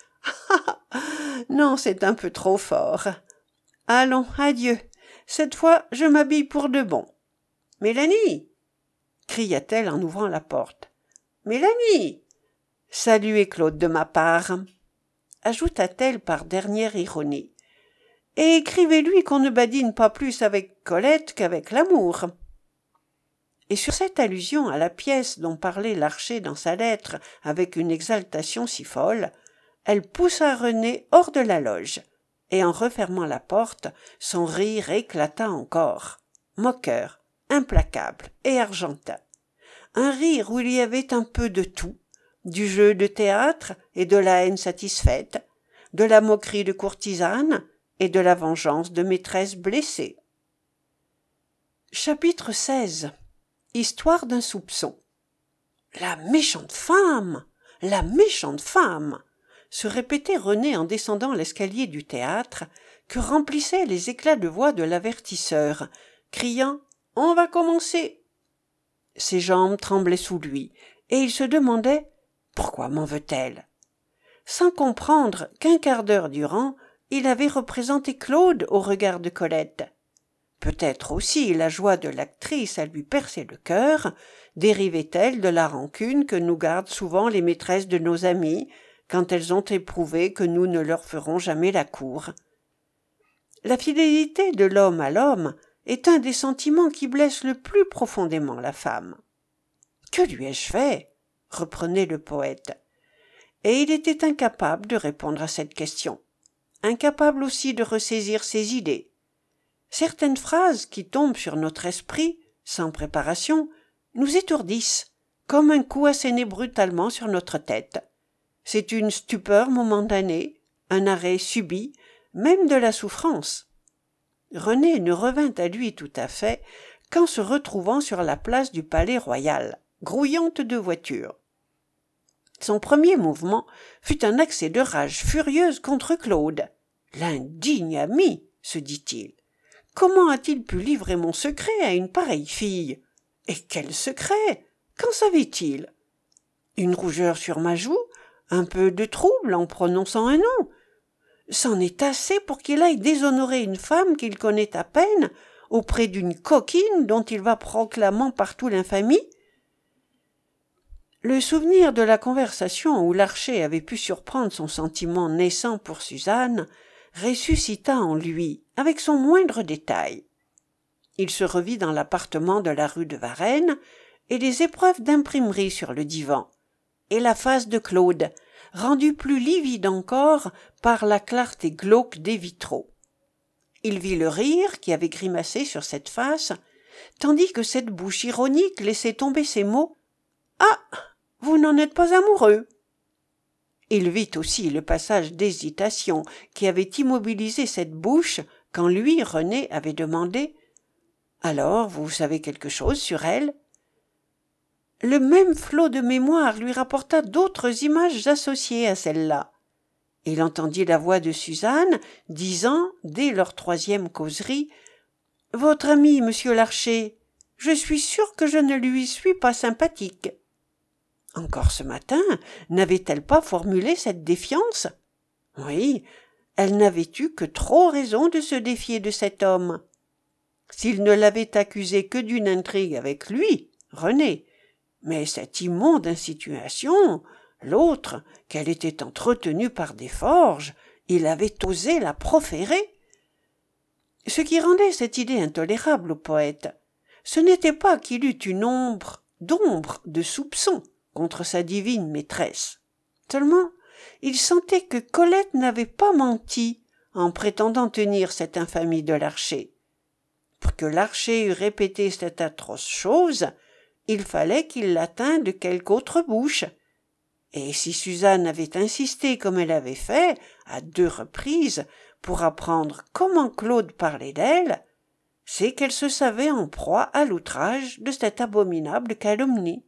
Non, c'est un peu trop fort. Allons, adieu. Cette fois, je m'habille pour de bon. Mélanie, cria-t-elle en ouvrant la porte. Mélanie, saluez Claude de ma part, ajouta-t-elle par dernière ironie. Et écrivez-lui qu'on ne badine pas plus avec Colette qu'avec l'amour. Et sur cette allusion à la pièce dont parlait Larcher dans sa lettre avec une exaltation si folle, elle poussa René hors de la loge, et en refermant la porte, son rire éclata encore, moqueur, implacable et argentin. Un rire où il y avait un peu de tout, du jeu de théâtre et de la haine satisfaite, de la moquerie de courtisane et de la vengeance de maîtresse blessée. Chapitre 16. Histoire d'un soupçon. La méchante femme! La méchante femme! Se répétait René en descendant l'escalier du théâtre, que remplissaient les éclats de voix de l'avertisseur, criant « On va commencer !» Ses jambes tremblaient sous lui, et il se demandait « Pourquoi m'en veut-elle » sans comprendre qu'un quart d'heure durant, il avait représenté Claude au regard de Colette. Peut-être aussi la joie de l'actrice à lui percer le cœur dérivait-elle de la rancune que nous gardent souvent les maîtresses de nos amies quand elles ont éprouvé que nous ne leur ferons jamais la cour. La fidélité de l'homme à l'homme est un des sentiments qui blessent le plus profondément la femme. « Que lui ai-je fait ?» reprenait le poète. Et il était incapable de répondre à cette question, incapable aussi de ressaisir ses idées. Certaines phrases qui tombent sur notre esprit, sans préparation, nous étourdissent, comme un coup asséné brutalement sur notre tête. C'est une stupeur momentanée, un arrêt subit, même de la souffrance. René ne revint à lui tout à fait qu'en se retrouvant sur la place du Palais Royal, grouillante de voitures. Son premier mouvement fut un accès de rage furieuse contre Claude. « L'indigne ami !» se dit-il. « Comment a-t-il pu livrer mon secret à une pareille fille ? Et quel secret ? Qu'en savait-il ? Une rougeur sur ma joue, un peu de trouble en prononçant un nom. C'en est assez pour qu'il aille déshonorer une femme qu'il connaît à peine auprès d'une coquine dont il va proclamant partout l'infamie. » Le souvenir de la conversation où l'archer avait pu surprendre son sentiment naissant pour Suzanne ressuscita en lui avec son moindre détail. Il se revit dans l'appartement de la rue de Varennes et les épreuves d'imprimerie sur le divan, et la face de Claude, rendue plus livide encore par la clarté glauque des vitraux. Il vit le rire qui avait grimacé sur cette face, tandis que cette bouche ironique laissait tomber ces mots « Ah ! Vous n'en êtes pas amoureux ?» Il vit aussi le passage d'hésitation qui avait immobilisé cette bouche quand lui, René, avait demandé « Alors, vous savez quelque chose sur elle ?» Le même flot de mémoire lui rapporta d'autres images associées à celle-là. Il entendit la voix de Suzanne disant, dès leur troisième causerie, « Votre ami, monsieur Larcher, je suis sûre que je ne lui suis pas sympathique. » Encore ce matin, n'avait-elle pas formulé cette défiance? Oui, elle n'avait eu que trop raison de se défier de cet homme. S'il ne l'avait accusé que d'une intrigue avec lui, René, mais cette immonde insinuation, l'autre, qu'elle était entretenue par des forges, il avait osé la proférer. Ce qui rendait cette idée intolérable au poète, ce n'était pas qu'il eût une ombre de soupçon contre sa divine maîtresse. Seulement, il sentait que Colette n'avait pas menti en prétendant tenir cette infamie de l'archer. Pour que l'archer eût répété cette atroce chose, il fallait qu'il la tînt de quelque autre bouche. Et si Suzanne avait insisté comme elle avait fait, à 2 reprises, pour apprendre comment Claude parlait d'elle, c'est qu'elle se savait en proie à l'outrage de cette abominable calomnie.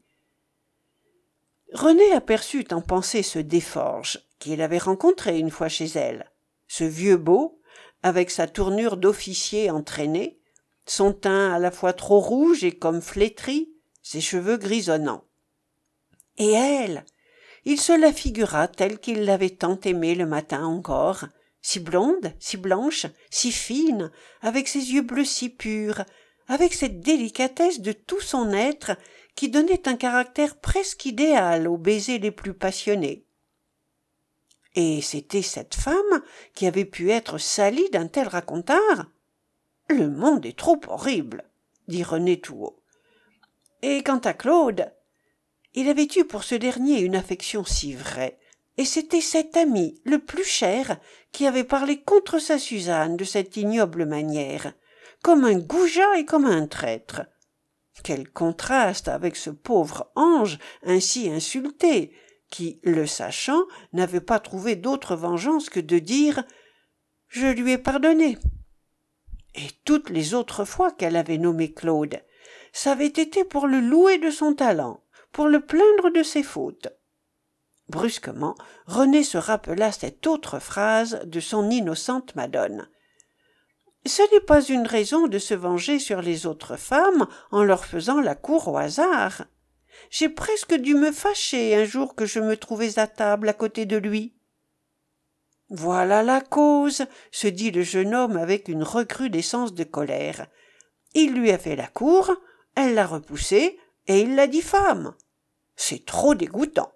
René aperçut en pensée ce Desforges, qu'il avait rencontré une fois chez elle, ce vieux beau, avec sa tournure d'officier entraîné, son teint à la fois trop rouge et comme flétri, ses cheveux grisonnants. Et elle, il se la figura telle qu'il l'avait tant aimée le matin encore, si blonde, si blanche, si fine, avec ses yeux bleus si purs, avec cette délicatesse de tout son être qui donnait un caractère presque idéal aux baisers les plus passionnés. Et c'était cette femme qui avait pu être salie d'un tel racontard. « Le monde est trop horrible !» dit René tout haut. Et quant à Claude, il avait eu pour ce dernier une affection si vraie, et c'était cet ami le plus cher qui avait parlé contre sa Suzanne de cette ignoble manière, comme un goujat et comme un traître. Quel contraste avec ce pauvre ange ainsi insulté, qui, le sachant, n'avait pas trouvé d'autre vengeance que de dire « Je lui ai pardonné ». Et toutes les autres fois qu'elle avait nommé Claude, ça avait été pour le louer de son talent, pour le plaindre de ses fautes. Brusquement, René se rappela cette autre phrase de son innocente Madone. « Ce n'est pas une raison de se venger sur les autres femmes en leur faisant la cour au hasard. J'ai presque dû me fâcher un jour que je me trouvais à table à côté de lui. » « Voilà la cause, se dit le jeune homme avec une recrudescence de colère. Il lui a fait la cour, elle l'a repoussé et il la diffame. C'est trop dégoûtant.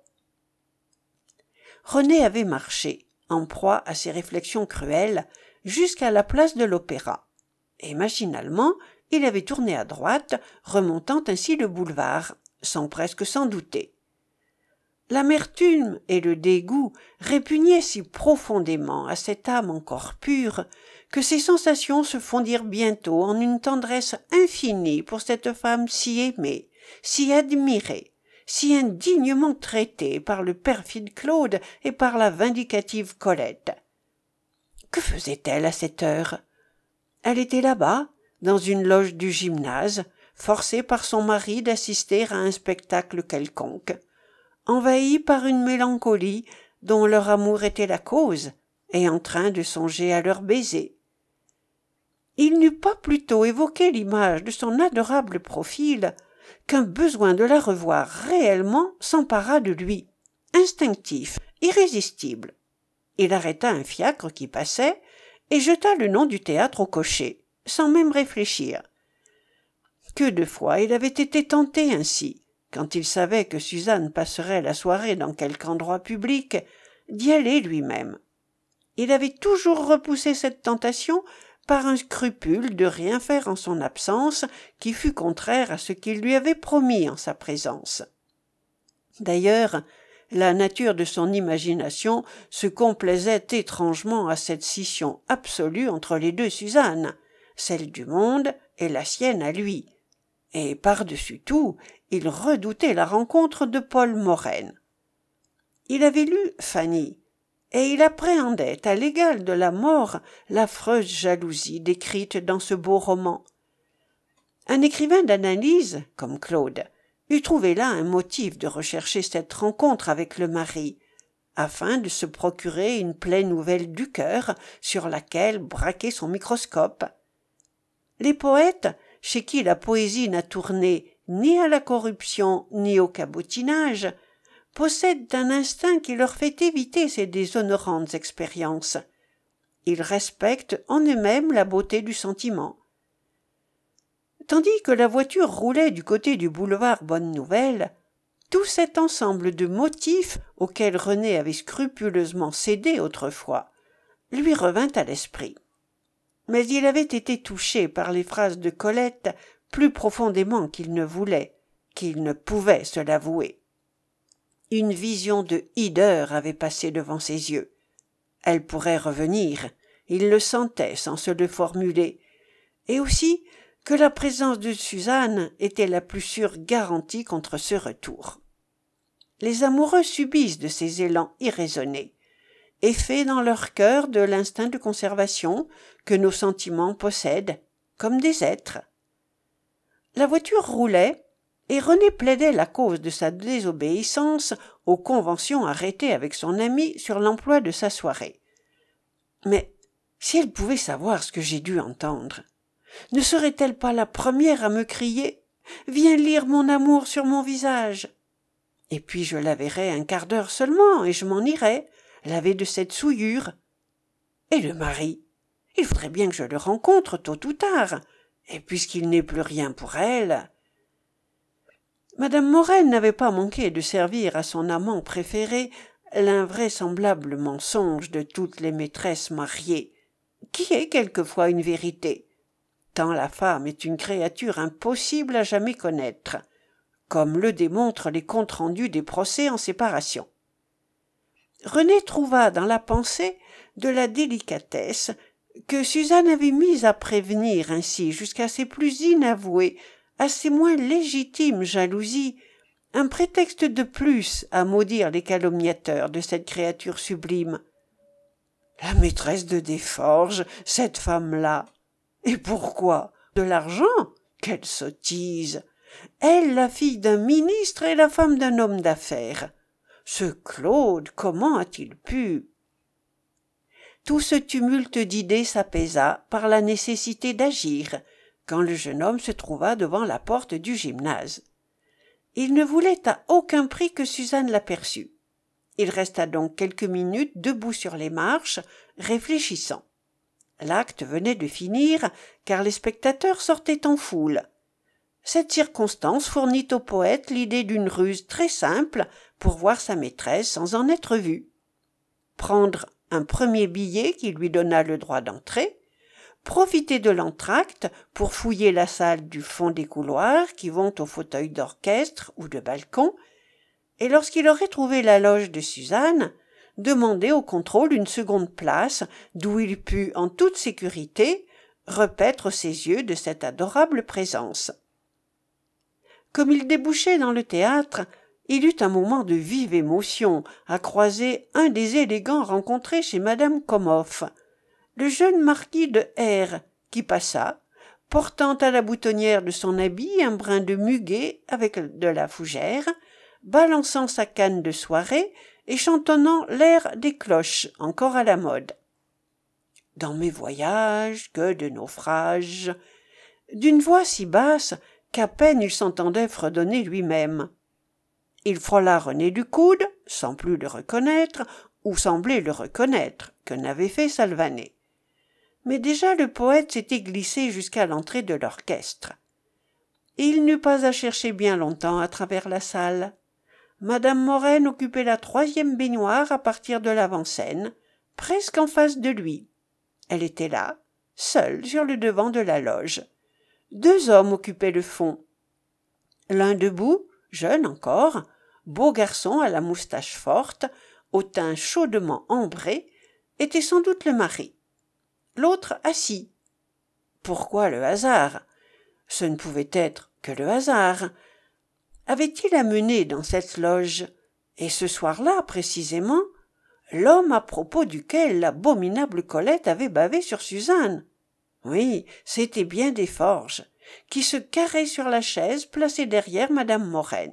René avait marché, en proie à ses réflexions cruelles, jusqu'à la place de l'Opéra. Et machinalement, il avait tourné à droite, remontant ainsi le boulevard, sans presque s'en douter. L'amertume et le dégoût répugnaient si profondément à cette âme encore pure que ces sensations se fondirent bientôt en une tendresse infinie pour cette femme si aimée, si admirée, si indignement traitée par le perfide Claude et par la vindicative Colette. Que faisait-elle à cette heure? Elle était là-bas, dans une loge du gymnase, forcée par son mari d'assister à un spectacle quelconque, envahie par une mélancolie dont leur amour était la cause, et en train de songer à leur baiser. Il n'eut pas plutôt évoqué l'image de son adorable profil qu'un besoin de la revoir réellement s'empara de lui, instinctif, irrésistible. Il arrêta un fiacre qui passait et jeta le nom du théâtre au cocher, sans même réfléchir. Que de fois il avait été tenté ainsi, quand il savait que Suzanne passerait la soirée dans quelque endroit public, d'y aller lui-même. Il avait toujours repoussé cette tentation par un scrupule de rien faire en son absence qui fût contraire à ce qu'il lui avait promis en sa présence. D'ailleurs, la nature de son imagination se complaisait étrangement à cette scission absolue entre les deux Suzannes, celle du monde et la sienne à lui. Et par-dessus tout, il redoutait la rencontre de Paul Morène. Il avait lu Fanny, et il appréhendait à l'égal de la mort l'affreuse jalousie décrite dans ce beau roman. Un écrivain d'analyse, comme Claude, eût trouvé là un motif de rechercher cette rencontre avec le mari, afin de se procurer une plaie nouvelle du cœur sur laquelle braquer son microscope. Les poètes, chez qui la poésie n'a tourné ni à la corruption ni au cabotinage, possèdent un instinct qui leur fait éviter ces déshonorantes expériences. Ils respectent en eux-mêmes la beauté du sentiment. Tandis que la voiture roulait du côté du boulevard Bonne-Nouvelle, tout cet ensemble de motifs auxquels René avait scrupuleusement cédé autrefois lui revint à l'esprit. Mais il avait été touché par les phrases de Colette plus profondément qu'il ne voulait, qu'il ne pouvait se l'avouer. Une vision de hideur avait passé devant ses yeux. Elle pourrait revenir, il le sentait sans se le formuler, et aussi que la présence de Suzanne était la plus sûre garantie contre ce retour. Les amoureux subissent de ces élans irraisonnés, effet dans leur cœur de l'instinct de conservation que nos sentiments possèdent, comme des êtres. La voiture roulait, et René plaidait la cause de sa désobéissance aux conventions arrêtées avec son ami sur l'emploi de sa soirée. Mais si elle pouvait savoir ce que j'ai dû entendre, ne serait-elle pas la première à me crier « Viens lire mon amour sur mon visage !» Et puis je la verrais un quart d'heure seulement, et je m'en irais, laver de cette souillure. Et le mari, il faudrait bien que je le rencontre tôt ou tard, et puisqu'il n'est plus rien pour elle. Madame Morel n'avait pas manqué de servir à son amant préféré l'invraisemblable mensonge de toutes les maîtresses mariées, qui est quelquefois une vérité, tant la femme est une créature impossible à jamais connaître, comme le démontrent les comptes rendus des procès en séparation. René trouva dans la pensée de la délicatesse que Suzanne avait mise à prévenir ainsi jusqu'à ses plus inavoués à ses moins légitimes jalousies, un prétexte de plus à maudire les calomniateurs de cette créature sublime. La maîtresse de Desforges, cette femme-là. Et pourquoi? De l'argent? Quelle sottise! Elle, la fille d'un ministre et la femme d'un homme d'affaires. Ce Claude, comment a-t-il pu? Tout ce tumulte d'idées s'apaisa par la nécessité d'agir, quand le jeune homme se trouva devant la porte du gymnase. Il ne voulait à aucun prix que Suzanne l'aperçût. Il resta donc quelques minutes debout sur les marches, réfléchissant. L'acte venait de finir, car les spectateurs sortaient en foule. Cette circonstance fournit au poète l'idée d'une ruse très simple pour voir sa maîtresse sans en être vu. Prendre un premier billet qui lui donna le droit d'entrer, profiter de l'entr'acte pour fouiller la salle du fond des couloirs qui vont aux fauteuils d'orchestre ou de balcon, et lorsqu'il aurait trouvé la loge de Suzanne, demander au contrôle une seconde place d'où il put, en toute sécurité, repaître ses yeux de cette adorable présence. Comme il débouchait dans le théâtre, il eut un moment de vive émotion à croiser un des élégants rencontrés chez madame Comoff, le jeune marquis de R, qui passa, portant à la boutonnière de son habit un brin de muguet avec de la fougère, balançant sa canne de soirée et chantonnant l'air des cloches, encore à la mode. Dans mes voyages, que de naufrages, d'une voix si basse qu'à peine il s'entendait fredonner lui-même. Il frôla René du coude, sans plus le reconnaître, ou sembler le reconnaître, que n'avait fait Salvanet. Mais déjà le poète s'était glissé jusqu'à l'entrée de l'orchestre. Il n'eut pas à chercher bien longtemps à travers la salle. Madame Morène occupait la 3e baignoire à partir de l'avant-scène, presque en face de lui. Elle était là, seule sur le devant de la loge. 2 hommes occupaient le fond. L'un debout, jeune encore, beau garçon à la moustache forte, au teint chaudement ambré, était sans doute le mari. L'autre assis. Pourquoi le hasard? Ce ne pouvait être que le hasard. Avait-il amené dans cette loge, et ce soir-là précisément, l'homme à propos duquel l'abominable Colette avait bavé sur Suzanne? Oui, c'était bien Desforges, qui se carrait sur la chaise placée derrière madame Morène.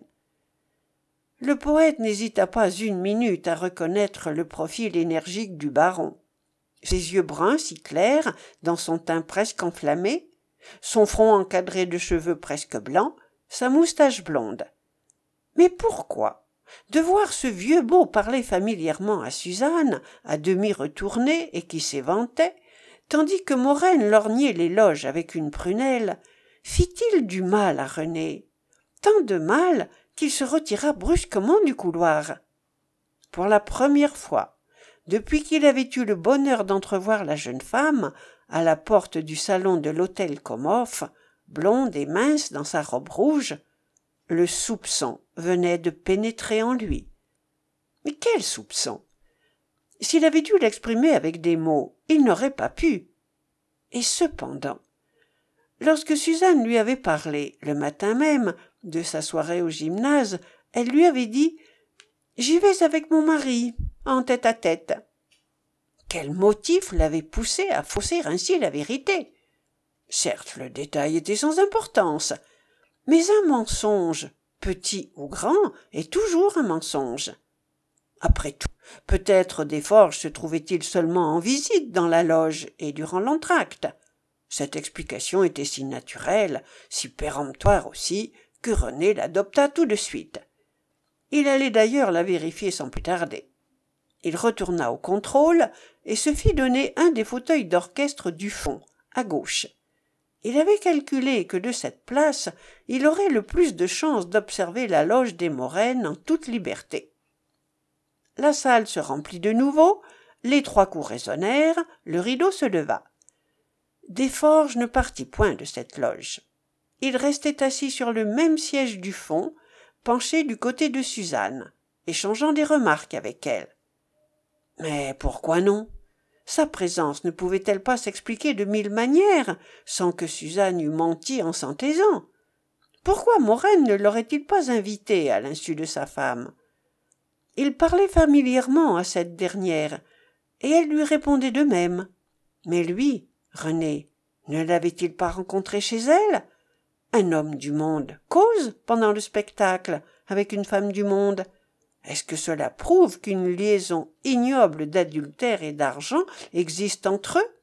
Le poète n'hésita pas une minute à reconnaître le profil énergique du baron. Ses yeux bruns si clairs, dans son teint presque enflammé, son front encadré de cheveux presque blancs, sa moustache blonde. Mais pourquoi? De voir ce vieux beau parler familièrement à Suzanne, à demi retournée et qui s'éventait, tandis que Morène lorgnait les loges avec une prunelle, fit-il du mal à René? Tant de mal qu'il se retira brusquement du couloir. Pour la première fois, depuis qu'il avait eu le bonheur d'entrevoir la jeune femme, à la porte du salon de l'hôtel Comoff, blonde et mince dans sa robe rouge, le soupçon venait de pénétrer en lui. Mais quel soupçon? S'il avait dû l'exprimer avec des mots, il n'aurait pas pu. Et cependant, lorsque Suzanne lui avait parlé, le matin même, de sa soirée au gymnase, elle lui avait dit « J'y vais avec mon mari, en tête-à-tête ». Quel motif l'avait poussé à fausser ainsi la vérité? Certes, le détail était sans importance, mais un mensonge, petit ou grand, est toujours un mensonge. Après tout, peut-être Desforges se trouvait-il seulement en visite dans la loge et durant l'entr'acte. Cette explication était si naturelle, si péremptoire aussi, que René l'adopta tout de suite. Il allait d'ailleurs la vérifier sans plus tarder. Il retourna au contrôle et se fit donner un des fauteuils d'orchestre du fond, à gauche. Il avait calculé que de cette place, il aurait le plus de chances d'observer la loge des Morène en toute liberté. La salle se remplit de nouveau, les 3 coups résonnèrent, le rideau se leva. Desforges ne partit point de cette loge. Il restait assis sur le même siège du fond, penché du côté de Suzanne, échangeant des remarques avec elle. Mais pourquoi non? Sa présence ne pouvait-elle pas s'expliquer de 1000 manières, sans que Suzanne eût menti en s'en taisant? Pourquoi Morène ne l'aurait-il pas invité à l'insu de sa femme? Il parlait familièrement à cette dernière, et elle lui répondait de même. Mais lui, René, ne l'avait-il pas rencontré chez elle? Un homme du monde cause pendant le spectacle avec une femme du monde. Est-ce que cela prouve qu'une liaison ignoble d'adultère et d'argent existe entre eux?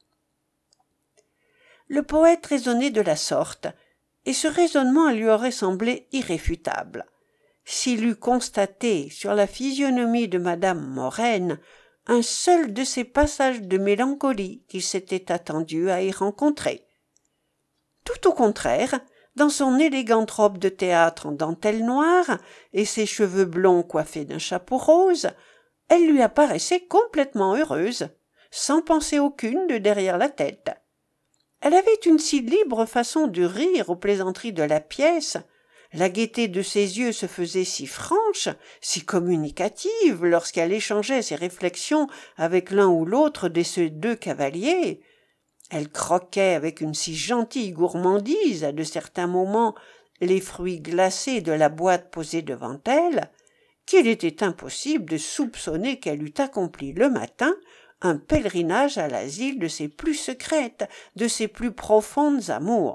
Le poète raisonnait de la sorte, et ce raisonnement lui aurait semblé irréfutable. S'il eût constaté sur la physionomie de madame Morène un seul de ces passages de mélancolie qu'il s'était attendu à y rencontrer. Tout au contraire, dans son élégante robe de théâtre en dentelle noire et ses cheveux blonds coiffés d'un chapeau rose, elle lui apparaissait complètement heureuse, sans pensée aucune de derrière la tête. Elle avait une si libre façon de rire aux plaisanteries de la pièce, la gaieté de ses yeux se faisait si franche, si communicative lorsqu'elle échangeait ses réflexions avec l'un ou l'autre de ces deux cavaliers. Elle croquait avec une si gentille gourmandise à de certains moments les fruits glacés de la boîte posée devant elle, qu'il était impossible de soupçonner qu'elle eût accompli le matin un pèlerinage à l'asile de ses plus secrètes, de ses plus profondes amours.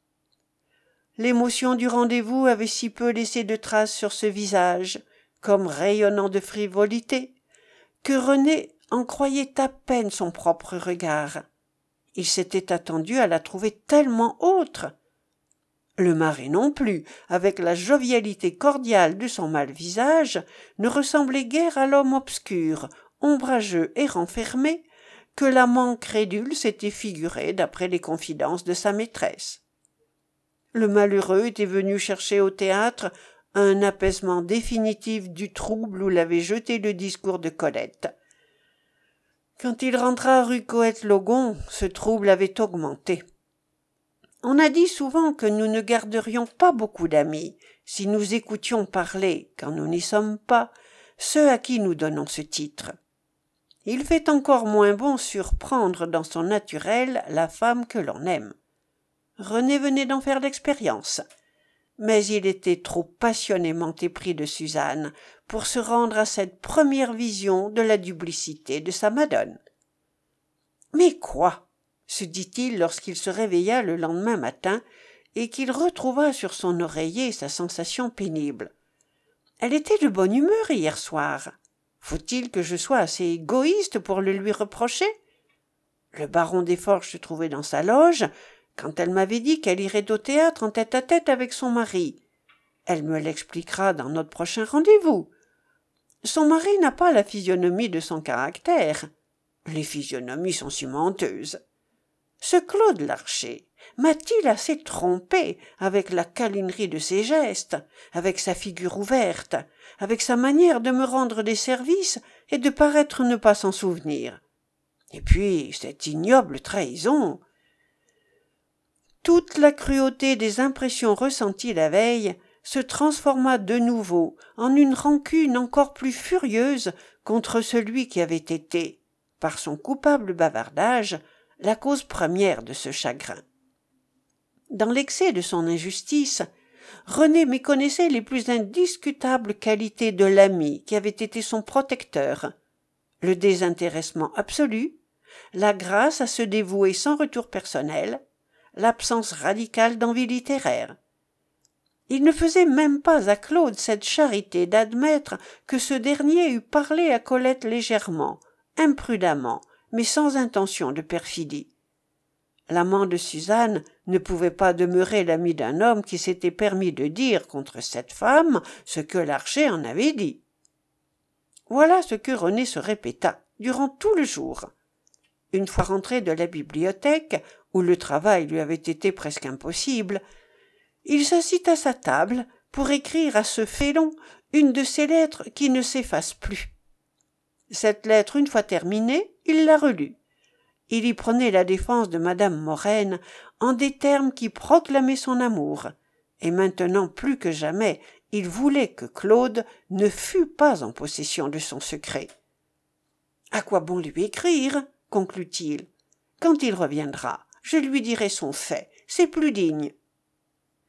L'émotion du rendez-vous avait si peu laissé de traces sur ce visage, comme rayonnant de frivolité, que René en croyait à peine son propre regard. Il s'était attendu à la trouver tellement autre. Le mari non plus, avec la jovialité cordiale de son mâle visage, ne ressemblait guère à l'homme obscur, ombrageux et renfermé, que l'amant crédule s'était figuré d'après les confidences de sa maîtresse. Le malheureux était venu chercher au théâtre un apaisement définitif du trouble où l'avait jeté le discours de Colette. Quand il rentra rue Coët-Logon, ce trouble avait augmenté. On a dit souvent que nous ne garderions pas beaucoup d'amis si nous écoutions parler, quand nous n'y sommes pas, ceux à qui nous donnons ce titre. Il fait encore moins bon surprendre dans son naturel la femme que l'on aime. René venait d'en faire l'expérience, mais il était trop passionnément épris de Suzanne pour se rendre à cette première vision de la duplicité de sa madone. « Mais quoi ?» se dit-il lorsqu'il se réveilla le lendemain matin et qu'il retrouva sur son oreiller sa sensation pénible. « Elle était de bonne humeur hier soir. Faut-il que je sois assez égoïste pour le lui reprocher? Le baron des Forges se trouvait dans sa loge quand elle m'avait dit qu'elle irait au théâtre en tête-à-tête avec son mari. Elle me l'expliquera dans notre prochain rendez-vous. Son mari n'a pas la physionomie de son caractère. Les physionomies sont si menteuses. Ce Claude Larcher m'a-t-il assez trompé avec la câlinerie de ses gestes, avec sa figure ouverte, avec sa manière de me rendre des services et de paraître ne pas s'en souvenir? Et puis cette ignoble trahison. Toute la cruauté des impressions ressenties la veille se transforma de nouveau en une rancune encore plus furieuse contre celui qui avait été, par son coupable bavardage, la cause première de ce chagrin. Dans l'excès de son injustice, René méconnaissait les plus indiscutables qualités de l'ami qui avait été son protecteur, le désintéressement absolu, la grâce à se dévouer sans retour personnel, l'absence radicale d'envie littéraire. Il ne faisait même pas à Claude cette charité d'admettre que ce dernier eût parlé à Colette légèrement, imprudemment, mais sans intention de perfidie. L'amant de Suzanne ne pouvait pas demeurer l'ami d'un homme qui s'était permis de dire contre cette femme ce que Larcher en avait dit. Voilà ce que René se répéta durant tout le jour. Une fois rentré de la bibliothèque, où le travail lui avait été presque impossible, il s'assit à sa table pour écrire à ce félon une de ces lettres qui ne s'effacent plus. Cette lettre une fois terminée, il la relut. Il y prenait la défense de madame Morène en des termes qui proclamaient son amour, et maintenant plus que jamais il voulait que Claude ne fût pas en possession de son secret. « À quoi bon lui écrire ?» conclut-il. « Quand il reviendra, je lui dirai son fait, c'est plus digne. »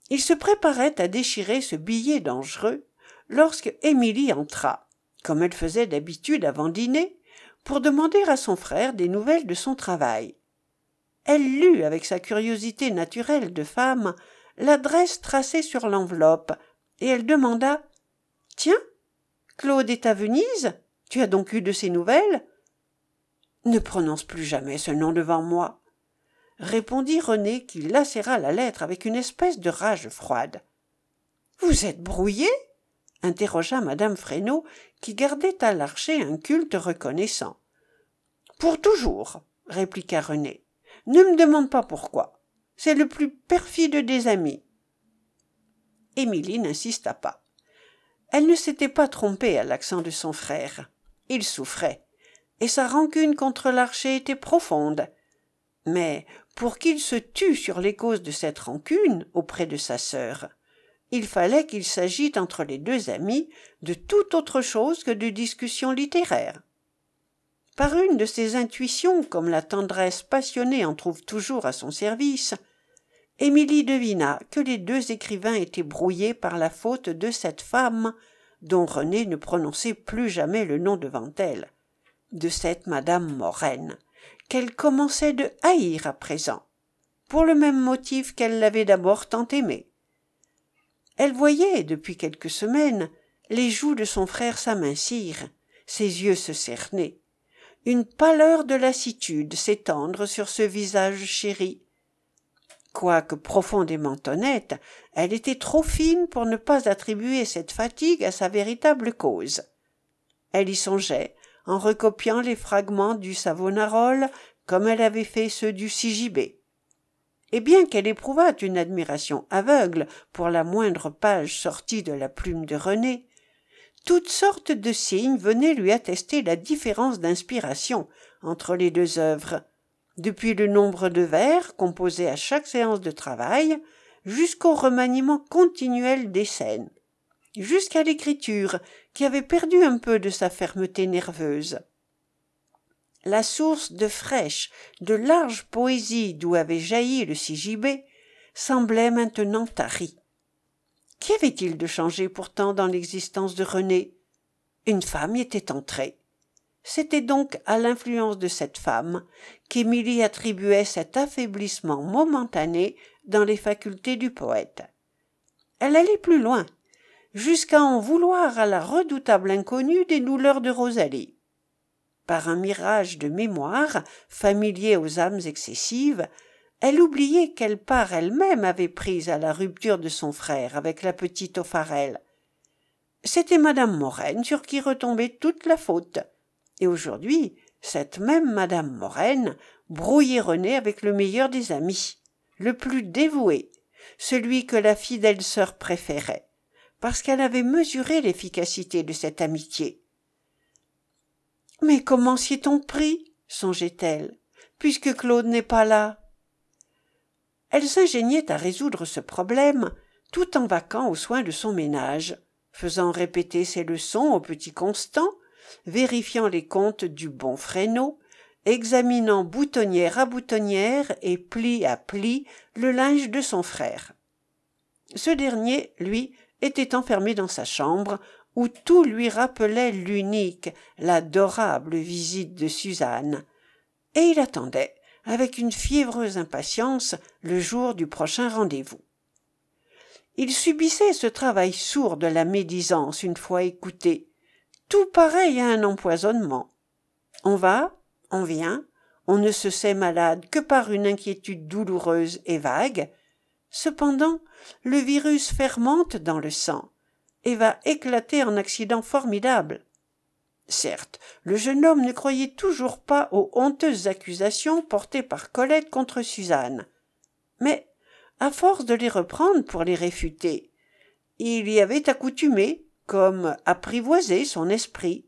Il se préparait à déchirer ce billet dangereux lorsque Émilie entra, comme elle faisait d'habitude avant dîner, pour demander à son frère des nouvelles de son travail. Elle lut avec sa curiosité naturelle de femme l'adresse tracée sur l'enveloppe, et elle demanda « Tiens, Claude est à Venise? Tu as donc eu de ses nouvelles ?»« Ne prononce plus jamais ce nom devant moi, » répondit René, qui lacéra la lettre avec une espèce de rage froide. « Vous êtes brouillé ?» interrogea madame Fresneau, qui gardait à l'archer un culte reconnaissant. « Pour toujours, » répliqua René. « Ne me demande pas pourquoi. C'est le plus perfide des amis. » Émilie n'insista pas. Elle ne s'était pas trompée à l'accent de son frère. Il souffrait, et sa rancune contre l'archer était profonde. Mais pour qu'il se tût sur les causes de cette rancune auprès de sa sœur, il fallait qu'il s'agite entre les deux amis de toute autre chose que de discussions littéraires. Par une de ces intuitions, comme la tendresse passionnée en trouve toujours à son service, Émilie devina que les deux écrivains étaient brouillés par la faute de cette femme dont René ne prononçait plus jamais le nom devant elle, de cette madame Morène, qu'elle commençait de haïr à présent, pour le même motif qu'elle l'avait d'abord tant aimée. Elle voyait, depuis quelques semaines, les joues de son frère s'amincir, ses yeux se cerner, une pâleur de lassitude s'étendre sur ce visage chéri. Quoique profondément honnête, elle était trop fine pour ne pas attribuer cette fatigue à sa véritable cause. Elle y songeait, en recopiant les fragments du Savonarole comme elle avait fait ceux du Sigibé. Et bien qu'elle éprouvât une admiration aveugle pour la moindre page sortie de la plume de René, toutes sortes de signes venaient lui attester la différence d'inspiration entre les deux œuvres, depuis le nombre de vers composés à chaque séance de travail jusqu'au remaniement continuel des scènes, jusqu'à l'écriture qui avait perdu un peu de sa fermeté nerveuse. La source de fraîche, de large poésie d'où avait jailli le Sigibé semblait maintenant tarie. Qu'y avait-il de changé pourtant dans l'existence de René? Une femme y était entrée. C'était donc à l'influence de cette femme qu'Émilie attribuait cet affaiblissement momentané dans les facultés du poète. Elle allait plus loin, jusqu'à en vouloir à la redoutable inconnue des douleurs de Rosalie. Par un mirage de mémoire, familier aux âmes excessives, elle oubliait quelle part elle-même avait prise à la rupture de son frère avec la petite O'Farrell. C'était madame Morène sur qui retombait toute la faute. Et aujourd'hui, cette même madame Morène brouillait René avec le meilleur des amis, le plus dévoué, celui que la fidèle sœur préférait, parce qu'elle avait mesuré l'efficacité de cette amitié. « Mais comment s'y est-on pris ?» songeait-elle, « puisque Claude n'est pas là ?» Elle s'ingéniait à résoudre ce problème tout en vaquant aux soins de son ménage, faisant répéter ses leçons au petit Constant, vérifiant les comptes du bon Fresneau, examinant boutonnière à boutonnière et pli à pli le linge de son frère. Ce dernier, lui, était enfermé dans sa chambre, où tout lui rappelait l'unique, l'adorable visite de Suzanne, et il attendait, avec une fiévreuse impatience, le jour du prochain rendez-vous. Il subissait ce travail sourd de la médisance une fois écouté, tout pareil à un empoisonnement. On va, on vient, on ne se sait malade que par une inquiétude douloureuse et vague. Cependant, le virus fermente dans le sang et va éclater en accident formidable. Certes, le jeune homme ne croyait toujours pas aux honteuses accusations portées par Colette contre Suzanne. Mais, à force de les reprendre pour les réfuter, il y avait accoutumé, comme apprivoisé son esprit.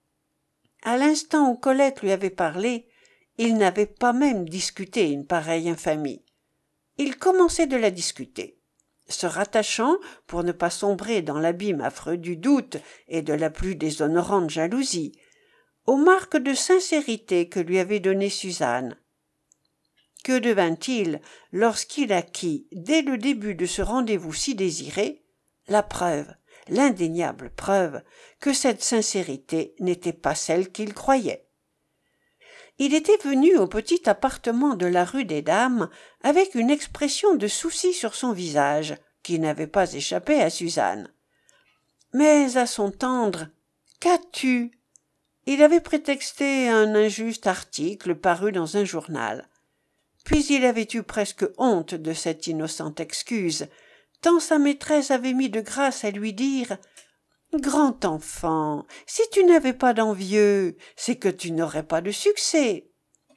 À l'instant où Colette lui avait parlé, il n'avait pas même discuté une pareille infamie. Il commençait de la discuter, se rattachant, pour ne pas sombrer dans l'abîme affreux du doute et de la plus déshonorante jalousie, aux marques de sincérité que lui avait données Suzanne. Que devint-il lorsqu'il acquit, dès le début de ce rendez-vous si désiré, la preuve, l'indéniable preuve, que cette sincérité n'était pas celle qu'il croyait? Il était venu au petit appartement de la rue des Dames avec une expression de souci sur son visage qui n'avait pas échappé à Suzanne. Mais à son tendre « Qu'as-tu » il avait prétexté un injuste article paru dans un journal. Puis il avait eu presque honte de cette innocente excuse, tant sa maîtresse avait mis de grâce à lui dire « Grand enfant, si tu n'avais pas d'envieux, c'est que tu n'aurais pas de succès. »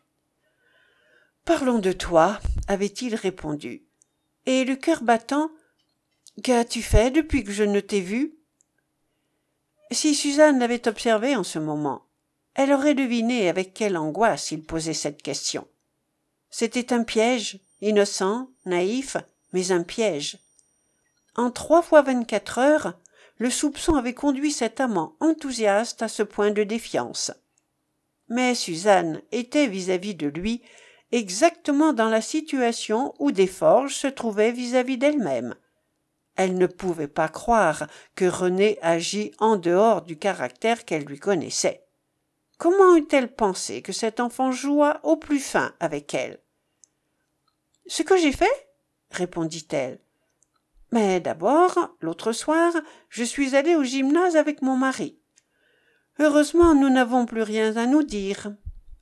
« Parlons de toi, » avait-il répondu. Et le cœur battant, « Qu'as-tu fait depuis que je ne t'ai vu ?» Si Suzanne l'avait observé en ce moment, elle aurait deviné avec quelle angoisse il posait cette question. C'était un piège, innocent, naïf, mais un piège. En 3 fois 24 heures, le soupçon avait conduit cet amant enthousiaste à ce point de défiance. Mais Suzanne était vis-à-vis de lui exactement dans la situation où Desforges se trouvait vis-à-vis d'elle-même. Elle ne pouvait pas croire que René agît en dehors du caractère qu'elle lui connaissait. Comment eût-elle pensé que cet enfant jouât au plus fin avec elle? « Ce que j'ai fait ?» répondit-elle. « Mais d'abord, l'autre soir, je suis allée au gymnase avec mon mari. Heureusement, nous n'avons plus rien à nous dire. »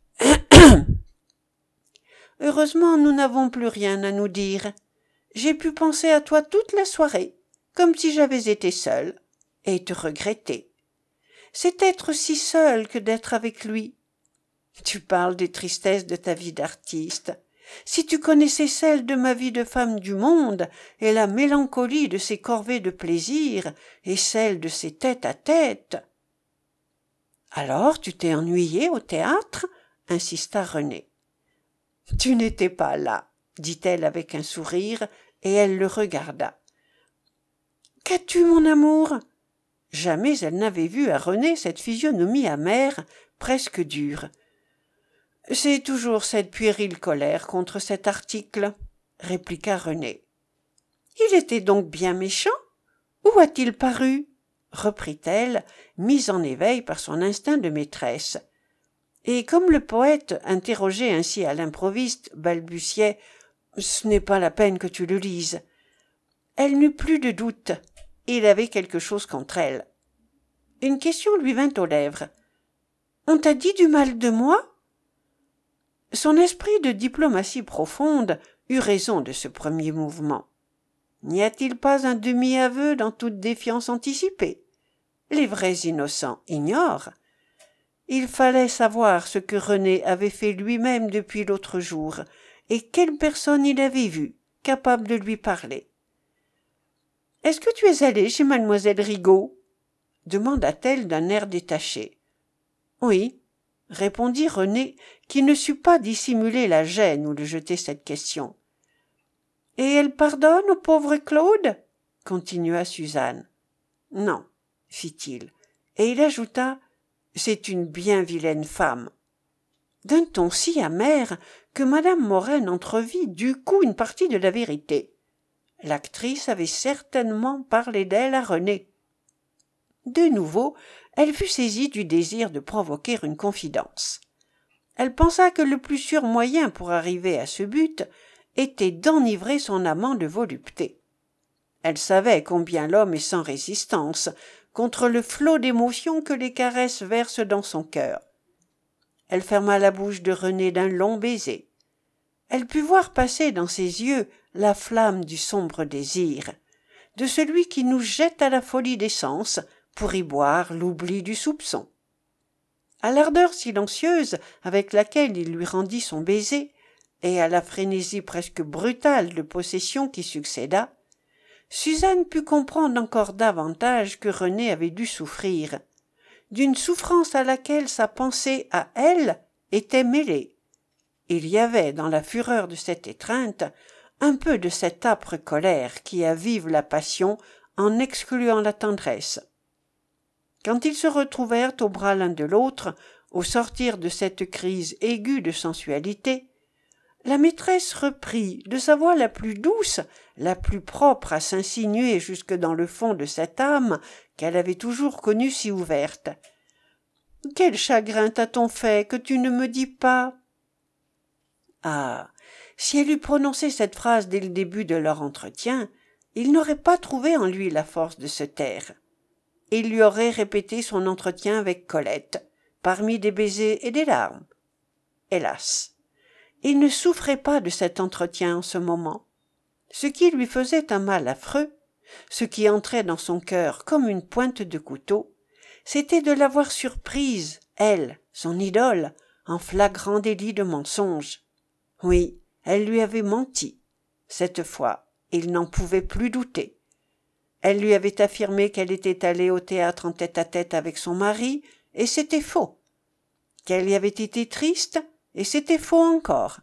Heureusement, nous n'avons plus rien à nous dire. J'ai pu penser à toi toute la soirée, comme si j'avais été seule, et te regretter. C'est être si seule que d'être avec lui. Tu parles des tristesses de ta vie d'artiste. Si tu connaissais celle de ma vie de femme du monde, et la mélancolie de ces corvées de plaisir, et celle de ces tête-à-tête. Alors tu t'es ennuyée au théâtre? Insista René. Tu n'étais pas là, dit-elle avec un sourire, et elle le regarda. Qu'as-tu, mon amour? Jamais elle n'avait vu à René cette physionomie amère, presque dure. C'est toujours cette puérile colère contre cet article, répliqua René. Il était donc bien méchant? Où a-t-il paru? Reprit-elle, mise en éveil par son instinct de maîtresse. Et comme le poète, interrogé ainsi à l'improviste, balbutiait « Ce n'est pas la peine que tu le lises », elle n'eut plus de doute. Il avait quelque chose contre elle. Une question lui vint aux lèvres. « On t'a dit du mal de moi ?» Son esprit de diplomatie profonde eut raison de ce premier mouvement. N'y a-t-il pas un demi-aveu dans toute défiance anticipée? Les vrais innocents ignorent. Il fallait savoir ce que René avait fait lui-même depuis l'autre jour, et quelle personne il avait vue, capable de lui parler. « Est-ce que tu es allé chez mademoiselle Rigaud ?» demanda-t-elle d'un air détaché. « Oui, » répondit René, qui ne sut pas dissimuler la gêne où le jetait cette question. « Et elle pardonne au pauvre Claude ?» continua Suzanne. « Non, » fit-il, et il ajouta « C'est une bien vilaine femme. » D'un ton si amer que madame Morène entrevit du coup une partie de la vérité. L'actrice avait certainement parlé d'elle à René. De nouveau, elle fut saisie du désir de provoquer une confidence. Elle pensa que le plus sûr moyen pour arriver à ce but était d'enivrer son amant de volupté. Elle savait combien l'homme est sans résistance contre le flot d'émotions que les caresses versent dans son cœur. Elle ferma la bouche de René d'un long baiser. Elle put voir passer dans ses yeux la flamme du sombre désir, de celui qui nous jette à la folie des sens pour y boire l'oubli du soupçon. À l'ardeur silencieuse avec laquelle il lui rendit son baiser, et à la frénésie presque brutale de possession qui succéda, Suzanne put comprendre encore davantage que René avait dû souffrir, d'une souffrance à laquelle sa pensée à elle était mêlée. Il y avait dans la fureur de cette étreinte un peu de cette âpre colère qui avive la passion en excluant la tendresse. Quand ils se retrouvèrent aux bras l'un de l'autre, au sortir de cette crise aiguë de sensualité, La maîtresse reprit, de sa voix la plus douce, la plus propre à s'insinuer jusque dans le fond de cette âme qu'elle avait toujours connue si ouverte. « Quel chagrin t'a-t-on fait que tu ne me dis pas ?» Ah, si elle eût prononcé cette phrase dès le début de leur entretien, il n'aurait pas trouvé en lui la force de se taire. Il lui aurait répété son entretien avec Colette, parmi des baisers et des larmes. Hélas, il ne souffrait pas de cet entretien en ce moment. Ce qui lui faisait un mal affreux, ce qui entrait dans son cœur comme une pointe de couteau, c'était de l'avoir surprise, elle, son idole, en flagrant délit de mensonge. Oui, elle lui avait menti. Cette fois, il n'en pouvait plus douter. Elle lui avait affirmé qu'elle était allée au théâtre en tête-à-tête avec son mari, et c'était faux. Qu'elle y avait été triste, et c'était faux encore.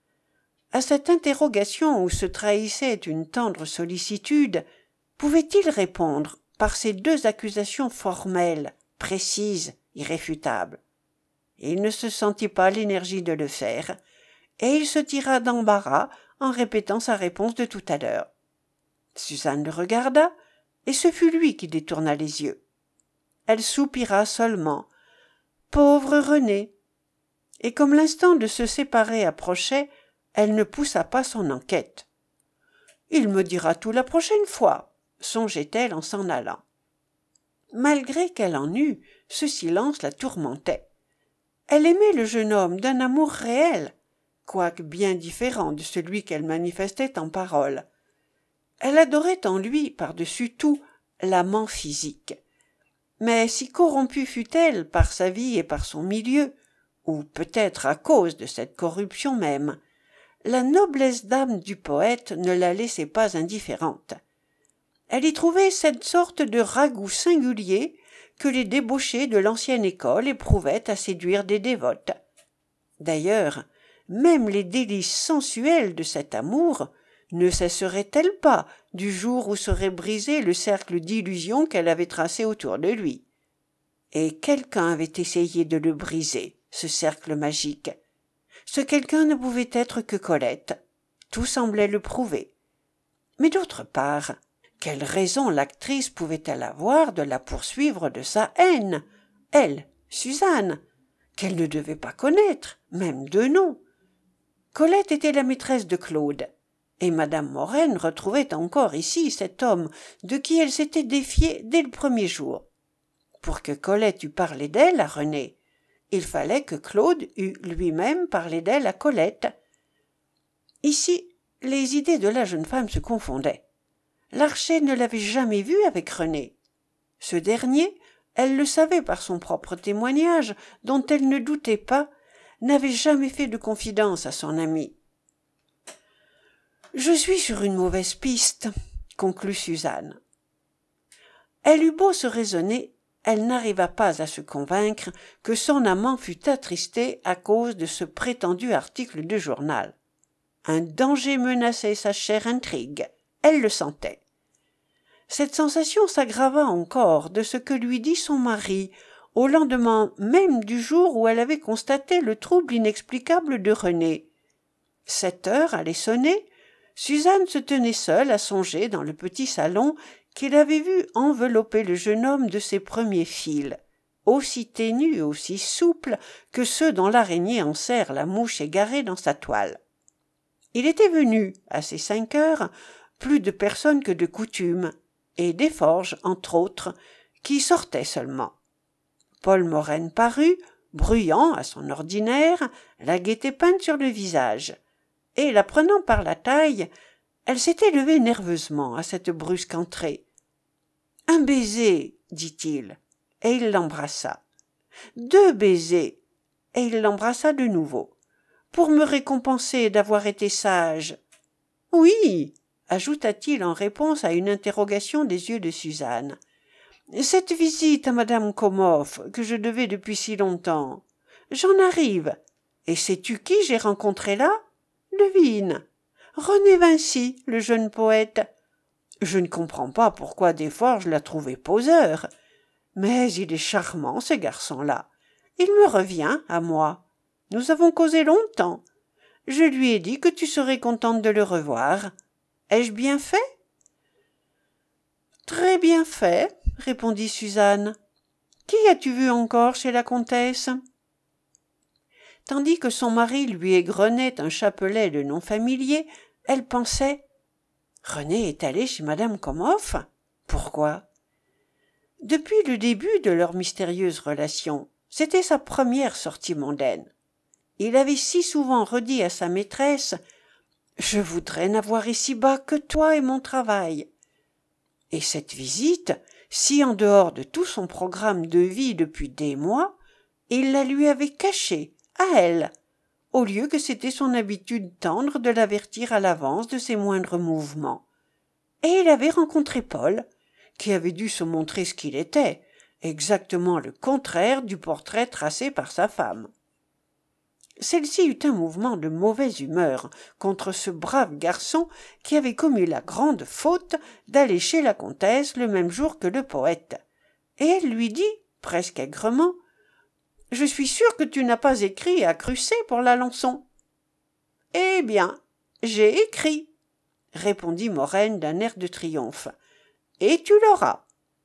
À cette interrogation où se trahissait une tendre sollicitude, pouvait-il répondre par ces deux accusations formelles, précises, irréfutables? Il ne se sentit pas l'énergie de le faire, et il se tira d'embarras en répétant sa réponse de tout à l'heure. Suzanne le regarda, et ce fut lui qui détourna les yeux. Elle soupira seulement. Pauvre René! Et comme l'instant de se séparer approchait, elle ne poussa pas son enquête. Il me dira tout la prochaine fois, songeait-elle en s'en allant. Malgré qu'elle en eût, ce silence la tourmentait. Elle aimait le jeune homme d'un amour réel, quoique bien différent de celui qu'elle manifestait en paroles. Elle adorait en lui, par-dessus tout, l'amant physique. Mais si corrompue fût-elle par sa vie et par son milieu, ou peut-être à cause de cette corruption même, la noblesse d'âme du poète ne la laissait pas indifférente. Elle y trouvait cette sorte de ragoût singulier que les débauchés de l'ancienne école éprouvaient à séduire des dévotes. D'ailleurs, même les délices sensuelles de cet amour ne cesseraient-elles pas du jour où serait brisé le cercle d'illusions qu'elle avait tracé autour de lui? Et quelqu'un avait essayé de le briser, ce cercle magique. Ce quelqu'un ne pouvait être que Colette. Tout semblait le prouver. Mais d'autre part, quelle raison l'actrice pouvait-elle avoir de la poursuivre de sa haine, elle, Suzanne, qu'elle ne devait pas connaître, même de nom? Colette était la maîtresse de Claude, et madame Morène retrouvait encore ici cet homme de qui elle s'était défiée dès le premier jour. Pour que Colette eût parlé d'elle à René, il fallait que Claude eût lui-même parlé d'elle à Colette. Ici, les idées de la jeune femme se confondaient. Larcher ne l'avait jamais vue avec René. Ce dernier, elle le savait par son propre témoignage, dont elle ne doutait pas, n'avait jamais fait de confidence à son ami. « Je suis sur une mauvaise piste, » conclut Suzanne. Elle eut beau se raisonner, elle n'arriva pas à se convaincre que son amant fût attristé à cause de ce prétendu article de journal. Un danger menaçait sa chère intrigue, elle le sentait. Cette sensation s'aggrava encore de ce que lui dit son mari, au lendemain même du jour où elle avait constaté le trouble inexplicable de René. 7 heures allaient sonner, Suzanne se tenait seule à songer dans le petit salon qu'il avait vu envelopper le jeune homme de ses premiers fils, aussi ténus, aussi souples que ceux dont l'araignée enserre la mouche égarée dans sa toile. Il était venu, à ces 5 heures, plus de personnes que de coutume, et Desforges, entre autres, qui sortaient seulement. Paul Morène parut, bruyant à son ordinaire, la gaieté peinte sur le visage, et, la prenant par la taille, elle s'était levée nerveusement à cette brusque entrée. « Un baiser, dit-il, et il l'embrassa. 2 baisers, et il l'embrassa de nouveau, pour me récompenser d'avoir été sage. Oui, ajouta-t-il en réponse à une interrogation des yeux de Suzanne. Cette visite à madame Comoff, que je devais depuis si longtemps. J'en arrive. Et sais-tu qui j'ai rencontré là? Devine. René Vinci, le jeune poète. Je ne comprends pas pourquoi Desforges l'a trouvé poseur. Mais il est charmant, ce garçon-là. Il me revient, à moi. Nous avons causé longtemps. Je lui ai dit que tu serais contente de le revoir. Ai-je bien fait? Très bien fait, répondit Suzanne. Qui as-tu vu encore chez la comtesse? Tandis que son mari lui égrenait un chapelet de nom familier, elle pensait « René est allé chez madame Comoff? Pourquoi ?» Depuis le début de leur mystérieuse relation, c'était sa première sortie mondaine. Il avait si souvent redit à sa maîtresse « Je voudrais n'avoir ici-bas que toi et mon travail. » Et cette visite, si en dehors de tout son programme de vie depuis des mois, il la lui avait cachée, à elle, au lieu que c'était son habitude tendre de l'avertir à l'avance de ses moindres mouvements. Et il avait rencontré Paul, qui avait dû se montrer ce qu'il était, exactement le contraire du portrait tracé par sa femme. Celle-ci eut un mouvement de mauvaise humeur contre ce brave garçon qui avait commis la grande faute d'aller chez la comtesse le même jour que le poète, et elle lui dit, presque aigrement, « Je suis sûre que tu n'as pas écrit à Crucé pour l'Alençon. »« Eh bien, j'ai écrit, » répondit Morène d'un air de triomphe, « et tu l'auras. »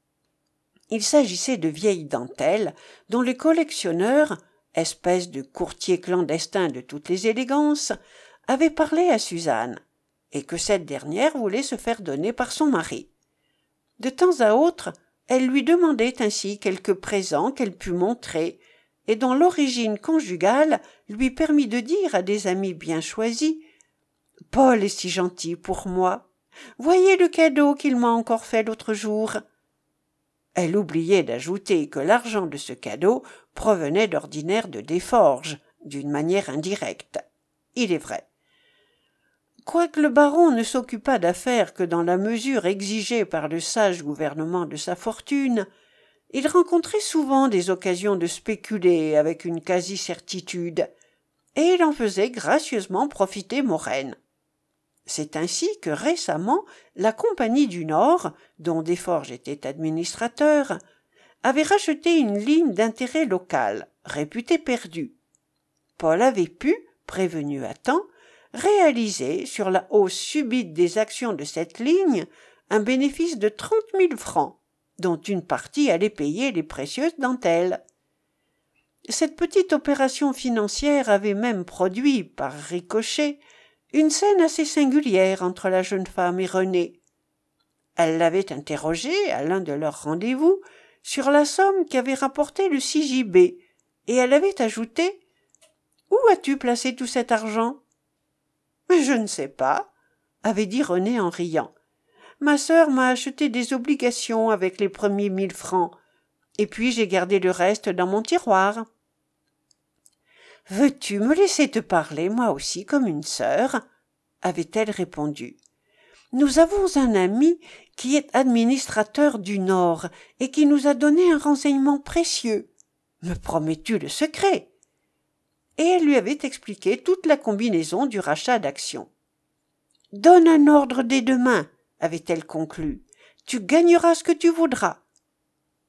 Il s'agissait de vieilles dentelles dont le collectionneur, espèce de courtier clandestin de toutes les élégances, avait parlé à Suzanne, et que cette dernière voulait se faire donner par son mari. De temps à autre, elle lui demandait ainsi quelques présents qu'elle pût montrer, et dont l'origine conjugale lui permit de dire à des amis bien choisis « Paul est si gentil pour moi. Voyez le cadeau qu'il m'a encore fait l'autre jour. » Elle oubliait d'ajouter que l'argent de ce cadeau provenait d'ordinaire de Desforges, d'une manière indirecte. Il est vrai. Quoique le baron ne s'occupât d'affaires que dans la mesure exigée par le sage gouvernement de sa fortune, il rencontrait souvent des occasions de spéculer avec une quasi-certitude, et il en faisait gracieusement profiter Morène. C'est ainsi que récemment la Compagnie du Nord, dont Desforges était administrateur, avait racheté une ligne d'intérêt local, réputée perdue. Paul avait pu, prévenu à temps, réaliser, sur la hausse subite des actions de cette ligne, un bénéfice de 30 000 francs, dont une partie allait payer les précieuses dentelles. Cette petite opération financière avait même produit, par ricochet, une scène assez singulière entre la jeune femme et René. Elle l'avait interrogé, à l'un de leurs rendez-vous, sur la somme qu'avait rapporté le CJB, et elle avait ajouté « Où as-tu placé tout cet argent ?»« Je ne sais pas, » avait dit René en riant. « Ma sœur m'a acheté des obligations avec les premiers 1000 francs, et puis j'ai gardé le reste dans mon tiroir. »« Veux-tu me laisser te parler, moi aussi, comme une sœur ?» avait-elle répondu. « Nous avons un ami qui est administrateur du Nord et qui nous a donné un renseignement précieux. Me promets-tu le secret ?» Et elle lui avait expliqué toute la combinaison du rachat d'actions. « Donne un ordre dès demain, » avait-elle conclu. « Tu gagneras ce que tu voudras. »« Tais-toi, »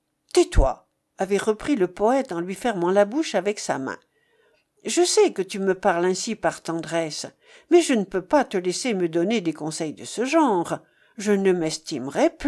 avait repris le poète en lui fermant la bouche avec sa main. « Je sais que tu me parles ainsi par tendresse, mais je ne peux pas te laisser me donner des conseils de ce genre. Je ne m'estimerai plus. »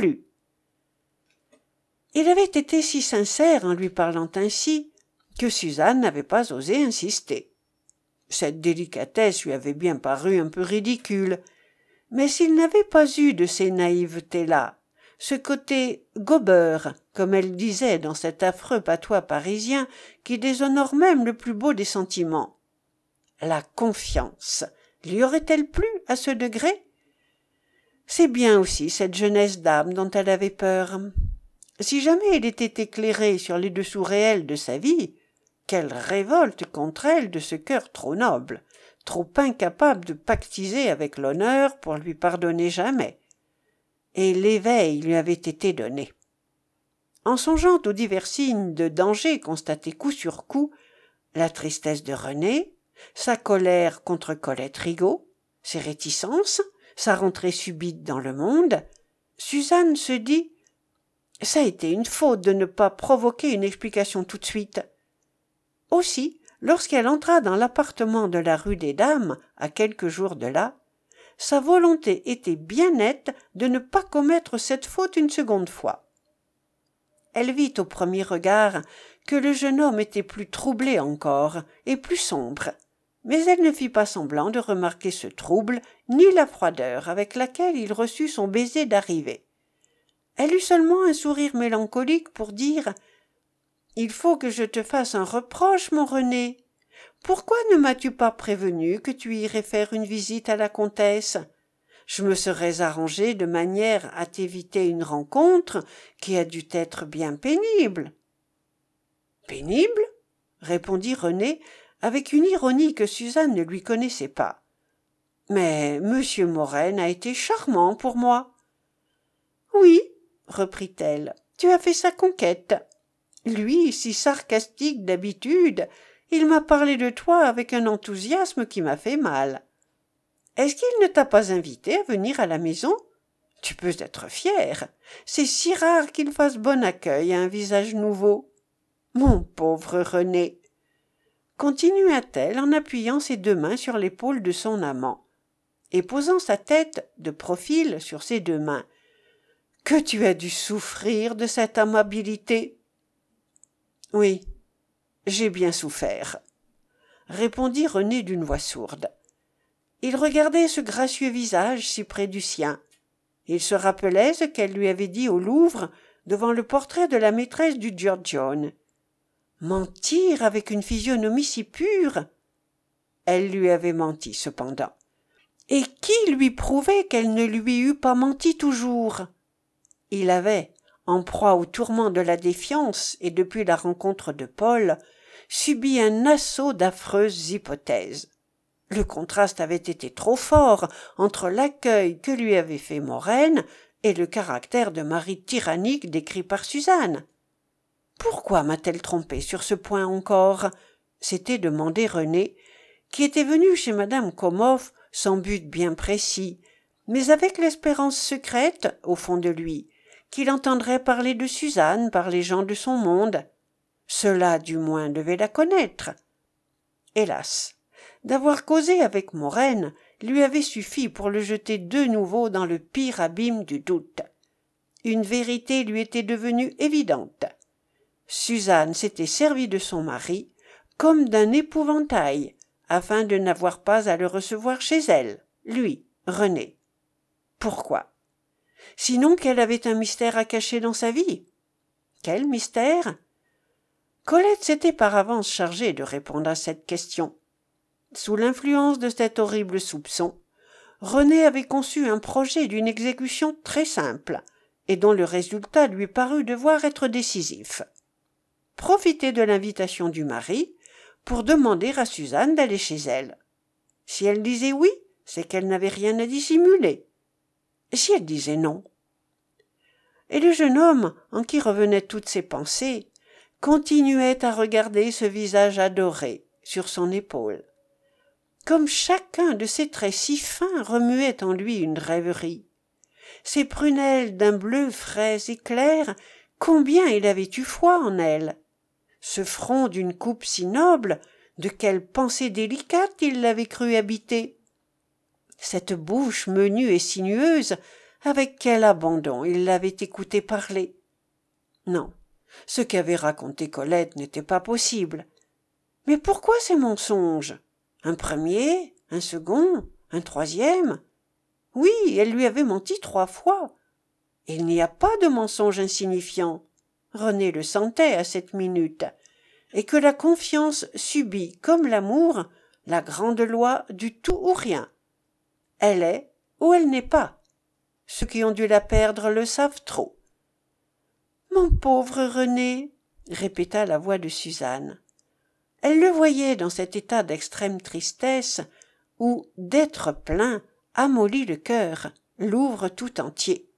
Il avait été si sincère en lui parlant ainsi que Suzanne n'avait pas osé insister. Cette délicatesse lui avait bien paru un peu ridicule, mais s'il n'avait pas eu de ces naïvetés-là, ce côté « gobeur », comme elle disait dans cet affreux patois parisien qui déshonore même le plus beau des sentiments. La confiance, lui aurait-elle plu à ce degré? C'est bien aussi cette jeunesse d'âme dont elle avait peur. Si jamais elle était éclairée sur les dessous réels de sa vie, quelle révolte contre elle de ce cœur trop noble, trop incapable de pactiser avec l'honneur pour lui pardonner jamais. Et l'éveil lui avait été donné. En songeant aux divers signes de danger constatés coup sur coup, la tristesse de René, sa colère contre Colette Rigaud, ses réticences, sa rentrée subite dans le monde, Suzanne se dit « Ça a été une faute de ne pas provoquer une explication tout de suite. » Aussi lorsqu'elle entra dans l'appartement de la rue des Dames, à quelques jours de là, sa volonté était bien nette de ne pas commettre cette faute une seconde fois. Elle vit au premier regard que le jeune homme était plus troublé encore et plus sombre, mais elle ne fit pas semblant de remarquer ce trouble ni la froideur avec laquelle il reçut son baiser d'arrivée. Elle eut seulement un sourire mélancolique pour dire « Il faut que je te fasse un reproche, mon René. Pourquoi ne m'as-tu pas prévenu que tu irais faire une visite à la comtesse ? Je me serais arrangé de manière à t'éviter une rencontre qui a dû être bien pénible. » « Pénible ?» répondit René avec une ironie que Suzanne ne lui connaissait pas. « Mais Monsieur Morel a été charmant pour moi. »« Oui, » reprit-elle, « tu as fait sa conquête. Lui, si sarcastique d'habitude, il m'a parlé de toi avec un enthousiasme qui m'a fait mal. Est-ce qu'il ne t'a pas invité à venir à la maison ? Tu peux être fier. C'est si rare qu'il fasse bon accueil à un visage nouveau. Mon pauvre René !» continua-t-elle en appuyant ses deux mains sur l'épaule de son amant et posant sa tête de profil sur ses deux mains. « Que tu as dû souffrir de cette amabilité !»« Oui, j'ai bien souffert, » répondit René d'une voix sourde. Il regardait ce gracieux visage si près du sien. Il se rappelait ce qu'elle lui avait dit au Louvre devant le portrait de la maîtresse du Giorgione. Mentir avec une physionomie si pure! Elle lui avait menti cependant. Et qui lui prouvait qu'elle ne lui eût pas menti toujours? Il avait, en proie au tourment de la défiance et depuis la rencontre de Paul, subi un assaut d'affreuses hypothèses. Le contraste avait été trop fort entre l'accueil que lui avait fait Morel et le caractère de mari tyrannique décrit par Suzanne. « Pourquoi m'a-t-elle trompé sur ce point encore ?» s'était demandé René, qui était venu chez madame Komhoff sans but bien précis, mais avec l'espérance secrète, au fond de lui, qu'il entendrait parler de Suzanne par les gens de son monde. Cela, du moins, devait la connaître. Hélas, d'avoir causé avec Morel lui avait suffi pour le jeter de nouveau dans le pire abîme du doute. Une vérité lui était devenue évidente. Suzanne s'était servie de son mari comme d'un épouvantail, afin de n'avoir pas à le recevoir chez elle, lui, René. Pourquoi? Sinon qu'elle avait un mystère à cacher dans sa vie. Quel mystère? Colette s'était par avance chargée de répondre à cette question. Sous l'influence de cet horrible soupçon, René avait conçu un projet d'une exécution très simple, et dont le résultat lui parut devoir être décisif. Profiter de l'invitation du mari pour demander à Suzanne d'aller chez elle. Si elle disait oui, c'est qu'elle n'avait rien à dissimuler. Et si elle disait non? Et le jeune homme, en qui revenaient toutes ses pensées, continuait à regarder ce visage adoré sur son épaule. Comme chacun de ses traits si fins remuait en lui une rêverie. Ses prunelles d'un bleu frais et clair, combien il avait eu foi en elles. Ce front d'une coupe si noble, de quelle pensée délicate il l'avait cru habiter. Cette bouche menue et sinueuse, avec quel abandon il l'avait écouté parler. Non, ce qu'avait raconté Colette n'était pas possible. Mais pourquoi ces mensonges? Un premier, un second, un troisième? Oui, elle lui avait menti 3 fois. Il n'y a pas de mensonge insignifiant. René le sentait à cette minute, et que la confiance subit, comme l'amour, la grande loi du tout ou rien. Elle est ou elle n'est pas. Ceux qui ont dû la perdre le savent trop. « Mon pauvre René !» répéta la voix de Suzanne. Elle le voyait dans cet état d'extrême tristesse où d'être plein amollit le cœur, l'ouvre tout entier.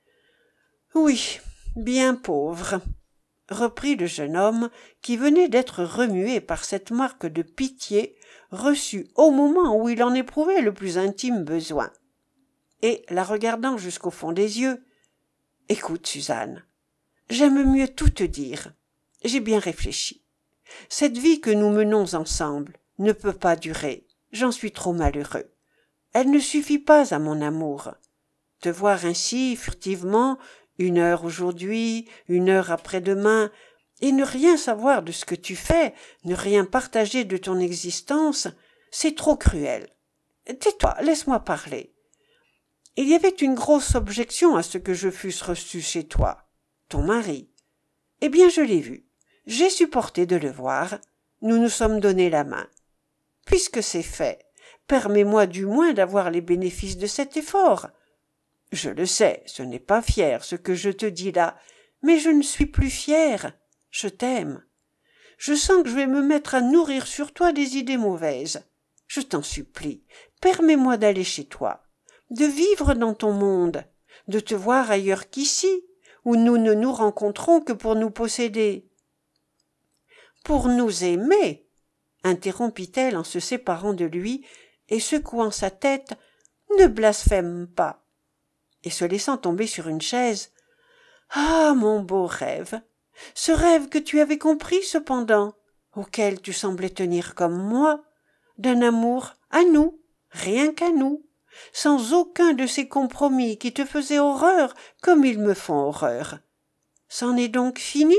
« Oui, bien pauvre !» reprit le jeune homme qui venait d'être remué par cette marque de pitié reçue au moment où il en éprouvait le plus intime besoin. Et, la regardant jusqu'au fond des yeux, « Écoute, Suzanne, j'aime mieux tout te dire. J'ai bien réfléchi. Cette vie que nous menons ensemble ne peut pas durer. J'en suis trop malheureux. Elle ne suffit pas à mon amour. Te voir ainsi, furtivement, 1 heure aujourd'hui, 1 heure après-demain, et ne rien savoir de ce que tu fais, ne rien partager de ton existence, c'est trop cruel. Tais-toi, laisse-moi parler. Il y avait une grosse objection à ce que je fusse reçu chez toi, ton mari. Eh bien, je l'ai vu. J'ai supporté de le voir. Nous nous sommes donné la main. Puisque c'est fait, permets-moi du moins d'avoir les bénéfices de cet effort. Je le sais, ce n'est pas fier ce que je te dis là, mais je ne suis plus fière. Je t'aime. Je sens que je vais me mettre à nourrir sur toi des idées mauvaises. Je t'en supplie, permets-moi d'aller chez toi, de vivre dans ton monde, de te voir ailleurs qu'ici, où nous ne nous rencontrons que pour nous posséder. Pour nous aimer, interrompit-elle en se séparant de lui et secouant sa tête, ne blasphème pas. Et se laissant tomber sur une chaise, ah, mon beau rêve, ce rêve que tu avais compris cependant, auquel tu semblais tenir comme moi, d'un amour à nous, rien qu'à nous, sans aucun de ces compromis qui te faisaient horreur comme ils me font horreur. C'en est donc fini?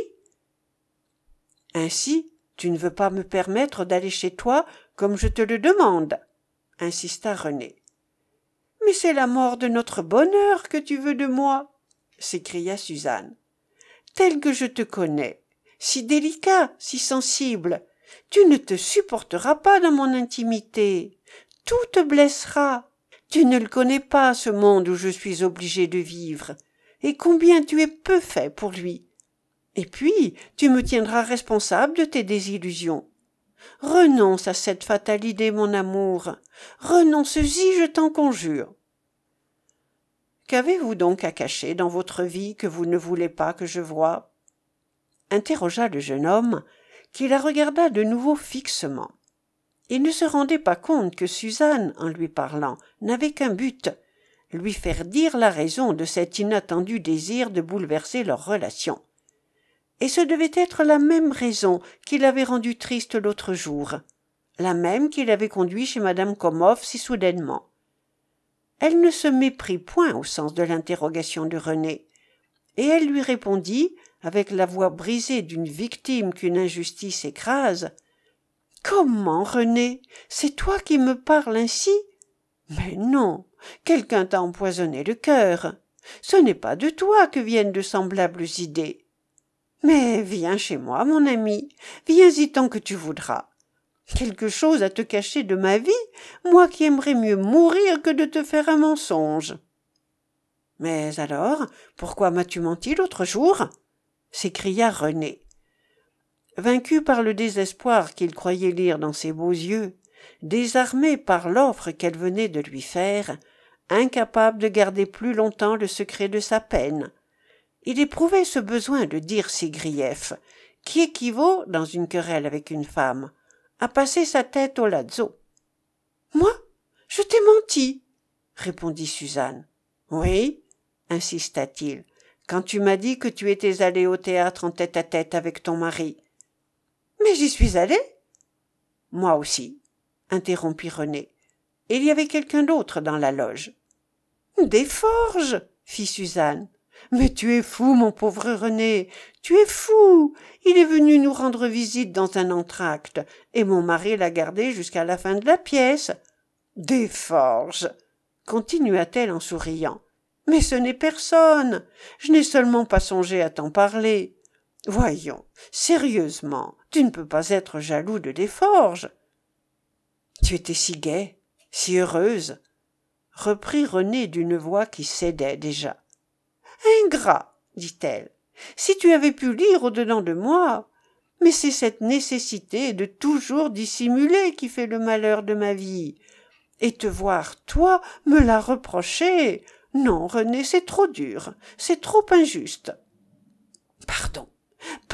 Ainsi, tu ne veux pas me permettre d'aller chez toi comme je te le demande, insista René. Mais c'est la mort de notre bonheur que tu veux de moi, s'écria Suzanne. Tel que je te connais, si délicat, si sensible, tu ne te supporteras pas dans mon intimité. Tout te blessera. Tu ne le connais pas, ce monde où je suis obligée de vivre, et combien tu es peu fait pour lui. Et puis, tu me tiendras responsable de tes désillusions. Renonce à cette fatale idée, mon amour. Renonce-y, je t'en conjure. Qu'avez-vous donc à cacher dans votre vie que vous ne voulez pas que je voie? Interrogea le jeune homme, qui la regarda de nouveau fixement. Il ne se rendait pas compte que Suzanne, en lui parlant, n'avait qu'un but, lui faire dire la raison de cet inattendu désir de bouleverser leur relation. Et ce devait être la même raison qui l'avait rendu triste l'autre jour, la même qui l'avait conduit chez madame Komhoff si soudainement. Elle ne se méprit point au sens de l'interrogation de René, et elle lui répondit, avec la voix brisée d'une victime qu'une injustice écrase, « Comment, René, c'est toi qui me parles ainsi? Mais non, quelqu'un t'a empoisonné le cœur. Ce n'est pas de toi que viennent de semblables idées. Mais viens chez moi, mon ami, viens-y tant que tu voudras. Quelque chose à te cacher de ma vie, moi qui aimerais mieux mourir que de te faire un mensonge. » « Mais alors, pourquoi m'as-tu menti l'autre jour ?» s'écria René. Vaincu par le désespoir qu'il croyait lire dans ses beaux yeux, désarmé par l'offre qu'elle venait de lui faire, incapable de garder plus longtemps le secret de sa peine, il éprouvait ce besoin de dire ses griefs, qui équivaut, dans une querelle avec une femme, à passer sa tête au lazzo. « Moi, je t'ai menti, » répondit Suzanne. « Oui, » insista-t-il, « quand tu m'as dit que tu étais allée au théâtre en tête-à-tête avec ton mari. »« Mais j'y suis allée. »« Moi aussi, » interrompit René. « Il y avait quelqu'un d'autre dans la loge. »« Desforges !» fit Suzanne. « Mais tu es fou, mon pauvre René, tu es fou. Il est venu nous rendre visite dans un entr'acte, et mon mari l'a gardé jusqu'à la fin de la pièce. Desforges !» continua-t-elle en souriant. « Mais ce n'est personne. Je n'ai seulement pas songé à t'en parler. Voyons, sérieusement, tu ne peux pas être jaloux de Desforges. »« Tu étais si gaie, si heureuse, » reprit René d'une voix qui cédait déjà. « Ingrat, dit-elle, si tu avais pu lire au-dedans de moi. Mais c'est cette nécessité de toujours dissimuler qui fait le malheur de ma vie. Et te voir, toi, me la reprocher. Non, René, c'est trop dur, c'est trop injuste. »« Pardon, pardon, »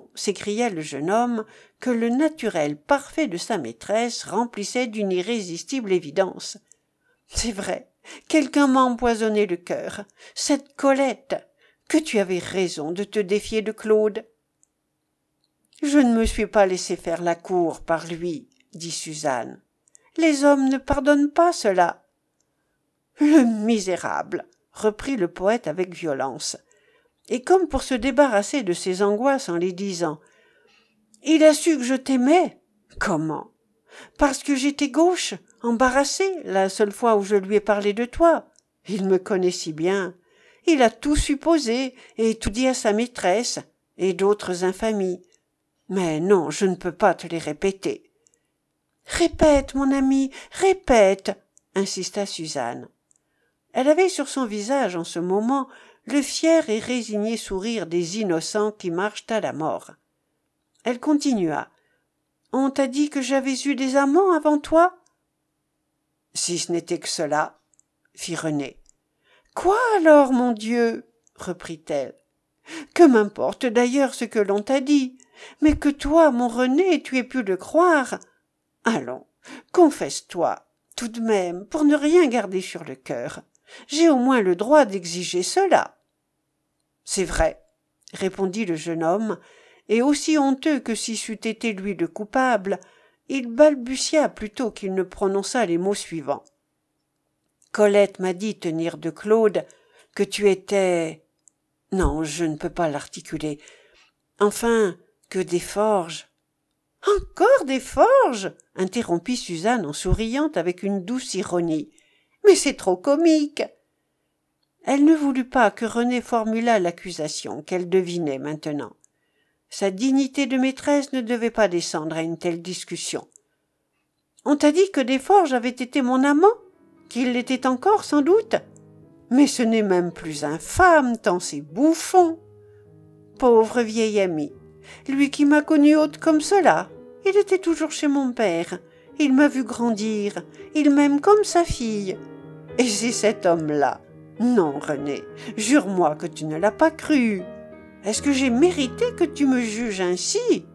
s'écria le jeune homme, que le naturel parfait de sa maîtresse remplissait d'une irrésistible évidence. « C'est vrai, quelqu'un m'a empoisonné le cœur, cette Colette, que tu avais raison de te défier de Claude. » Je ne me suis pas laissé faire la cour par lui, dit Suzanne. Les hommes ne pardonnent pas cela. Le misérable, reprit le poète avec violence, et comme pour se débarrasser de ses angoisses en les disant. Il a su que je t'aimais. Comment? Parce que j'étais gauche, embarrassée, la seule fois où je lui ai parlé de toi. Il me connaît si bien. Il a tout supposé et tout dit à sa maîtresse, et d'autres infamies. Mais non, je ne peux pas te les répéter. Répète, mon ami, répète, insista Suzanne. Elle avait sur son visage en ce moment le fier et résigné sourire des innocents qui marchent à la mort. Elle continua. On t'a dit que j'avais eu des amants avant toi? Si ce n'était que cela, fit René. Quoi alors, mon Dieu? Reprit-elle. Que m'importe d'ailleurs ce que l'on t'a dit, mais que toi, mon René, tu aies pu le croire. Allons, confesse-toi, tout de même, pour ne rien garder sur le cœur. J'ai au moins le droit d'exiger cela. C'est vrai, répondit le jeune homme, et aussi honteux que si c'eût été lui le coupable, il balbutia plutôt qu'il ne prononça les mots suivants. Colette m'a dit tenir de Claude que tu étais... Non, je ne peux pas l'articuler. Enfin, que Desforges... Encore Desforges, interrompit Suzanne en souriant avec une douce ironie. Mais c'est trop comique. Elle ne voulut pas que René formulât l'accusation qu'elle devinait maintenant. Sa dignité de maîtresse ne devait pas descendre à une telle discussion. On t'a dit que Desforges avait été mon amant, qu'il l'était encore sans doute. Mais ce n'est même plus infâme, tant c'est bouffon. Pauvre vieil ami, lui qui m'a connue haute comme cela. Il était toujours chez mon père. Il m'a vu grandir. Il m'aime comme sa fille. Et c'est cet homme-là. Non, René, jure-moi que tu ne l'as pas cru. Est-ce que j'ai mérité que tu me juges ainsi?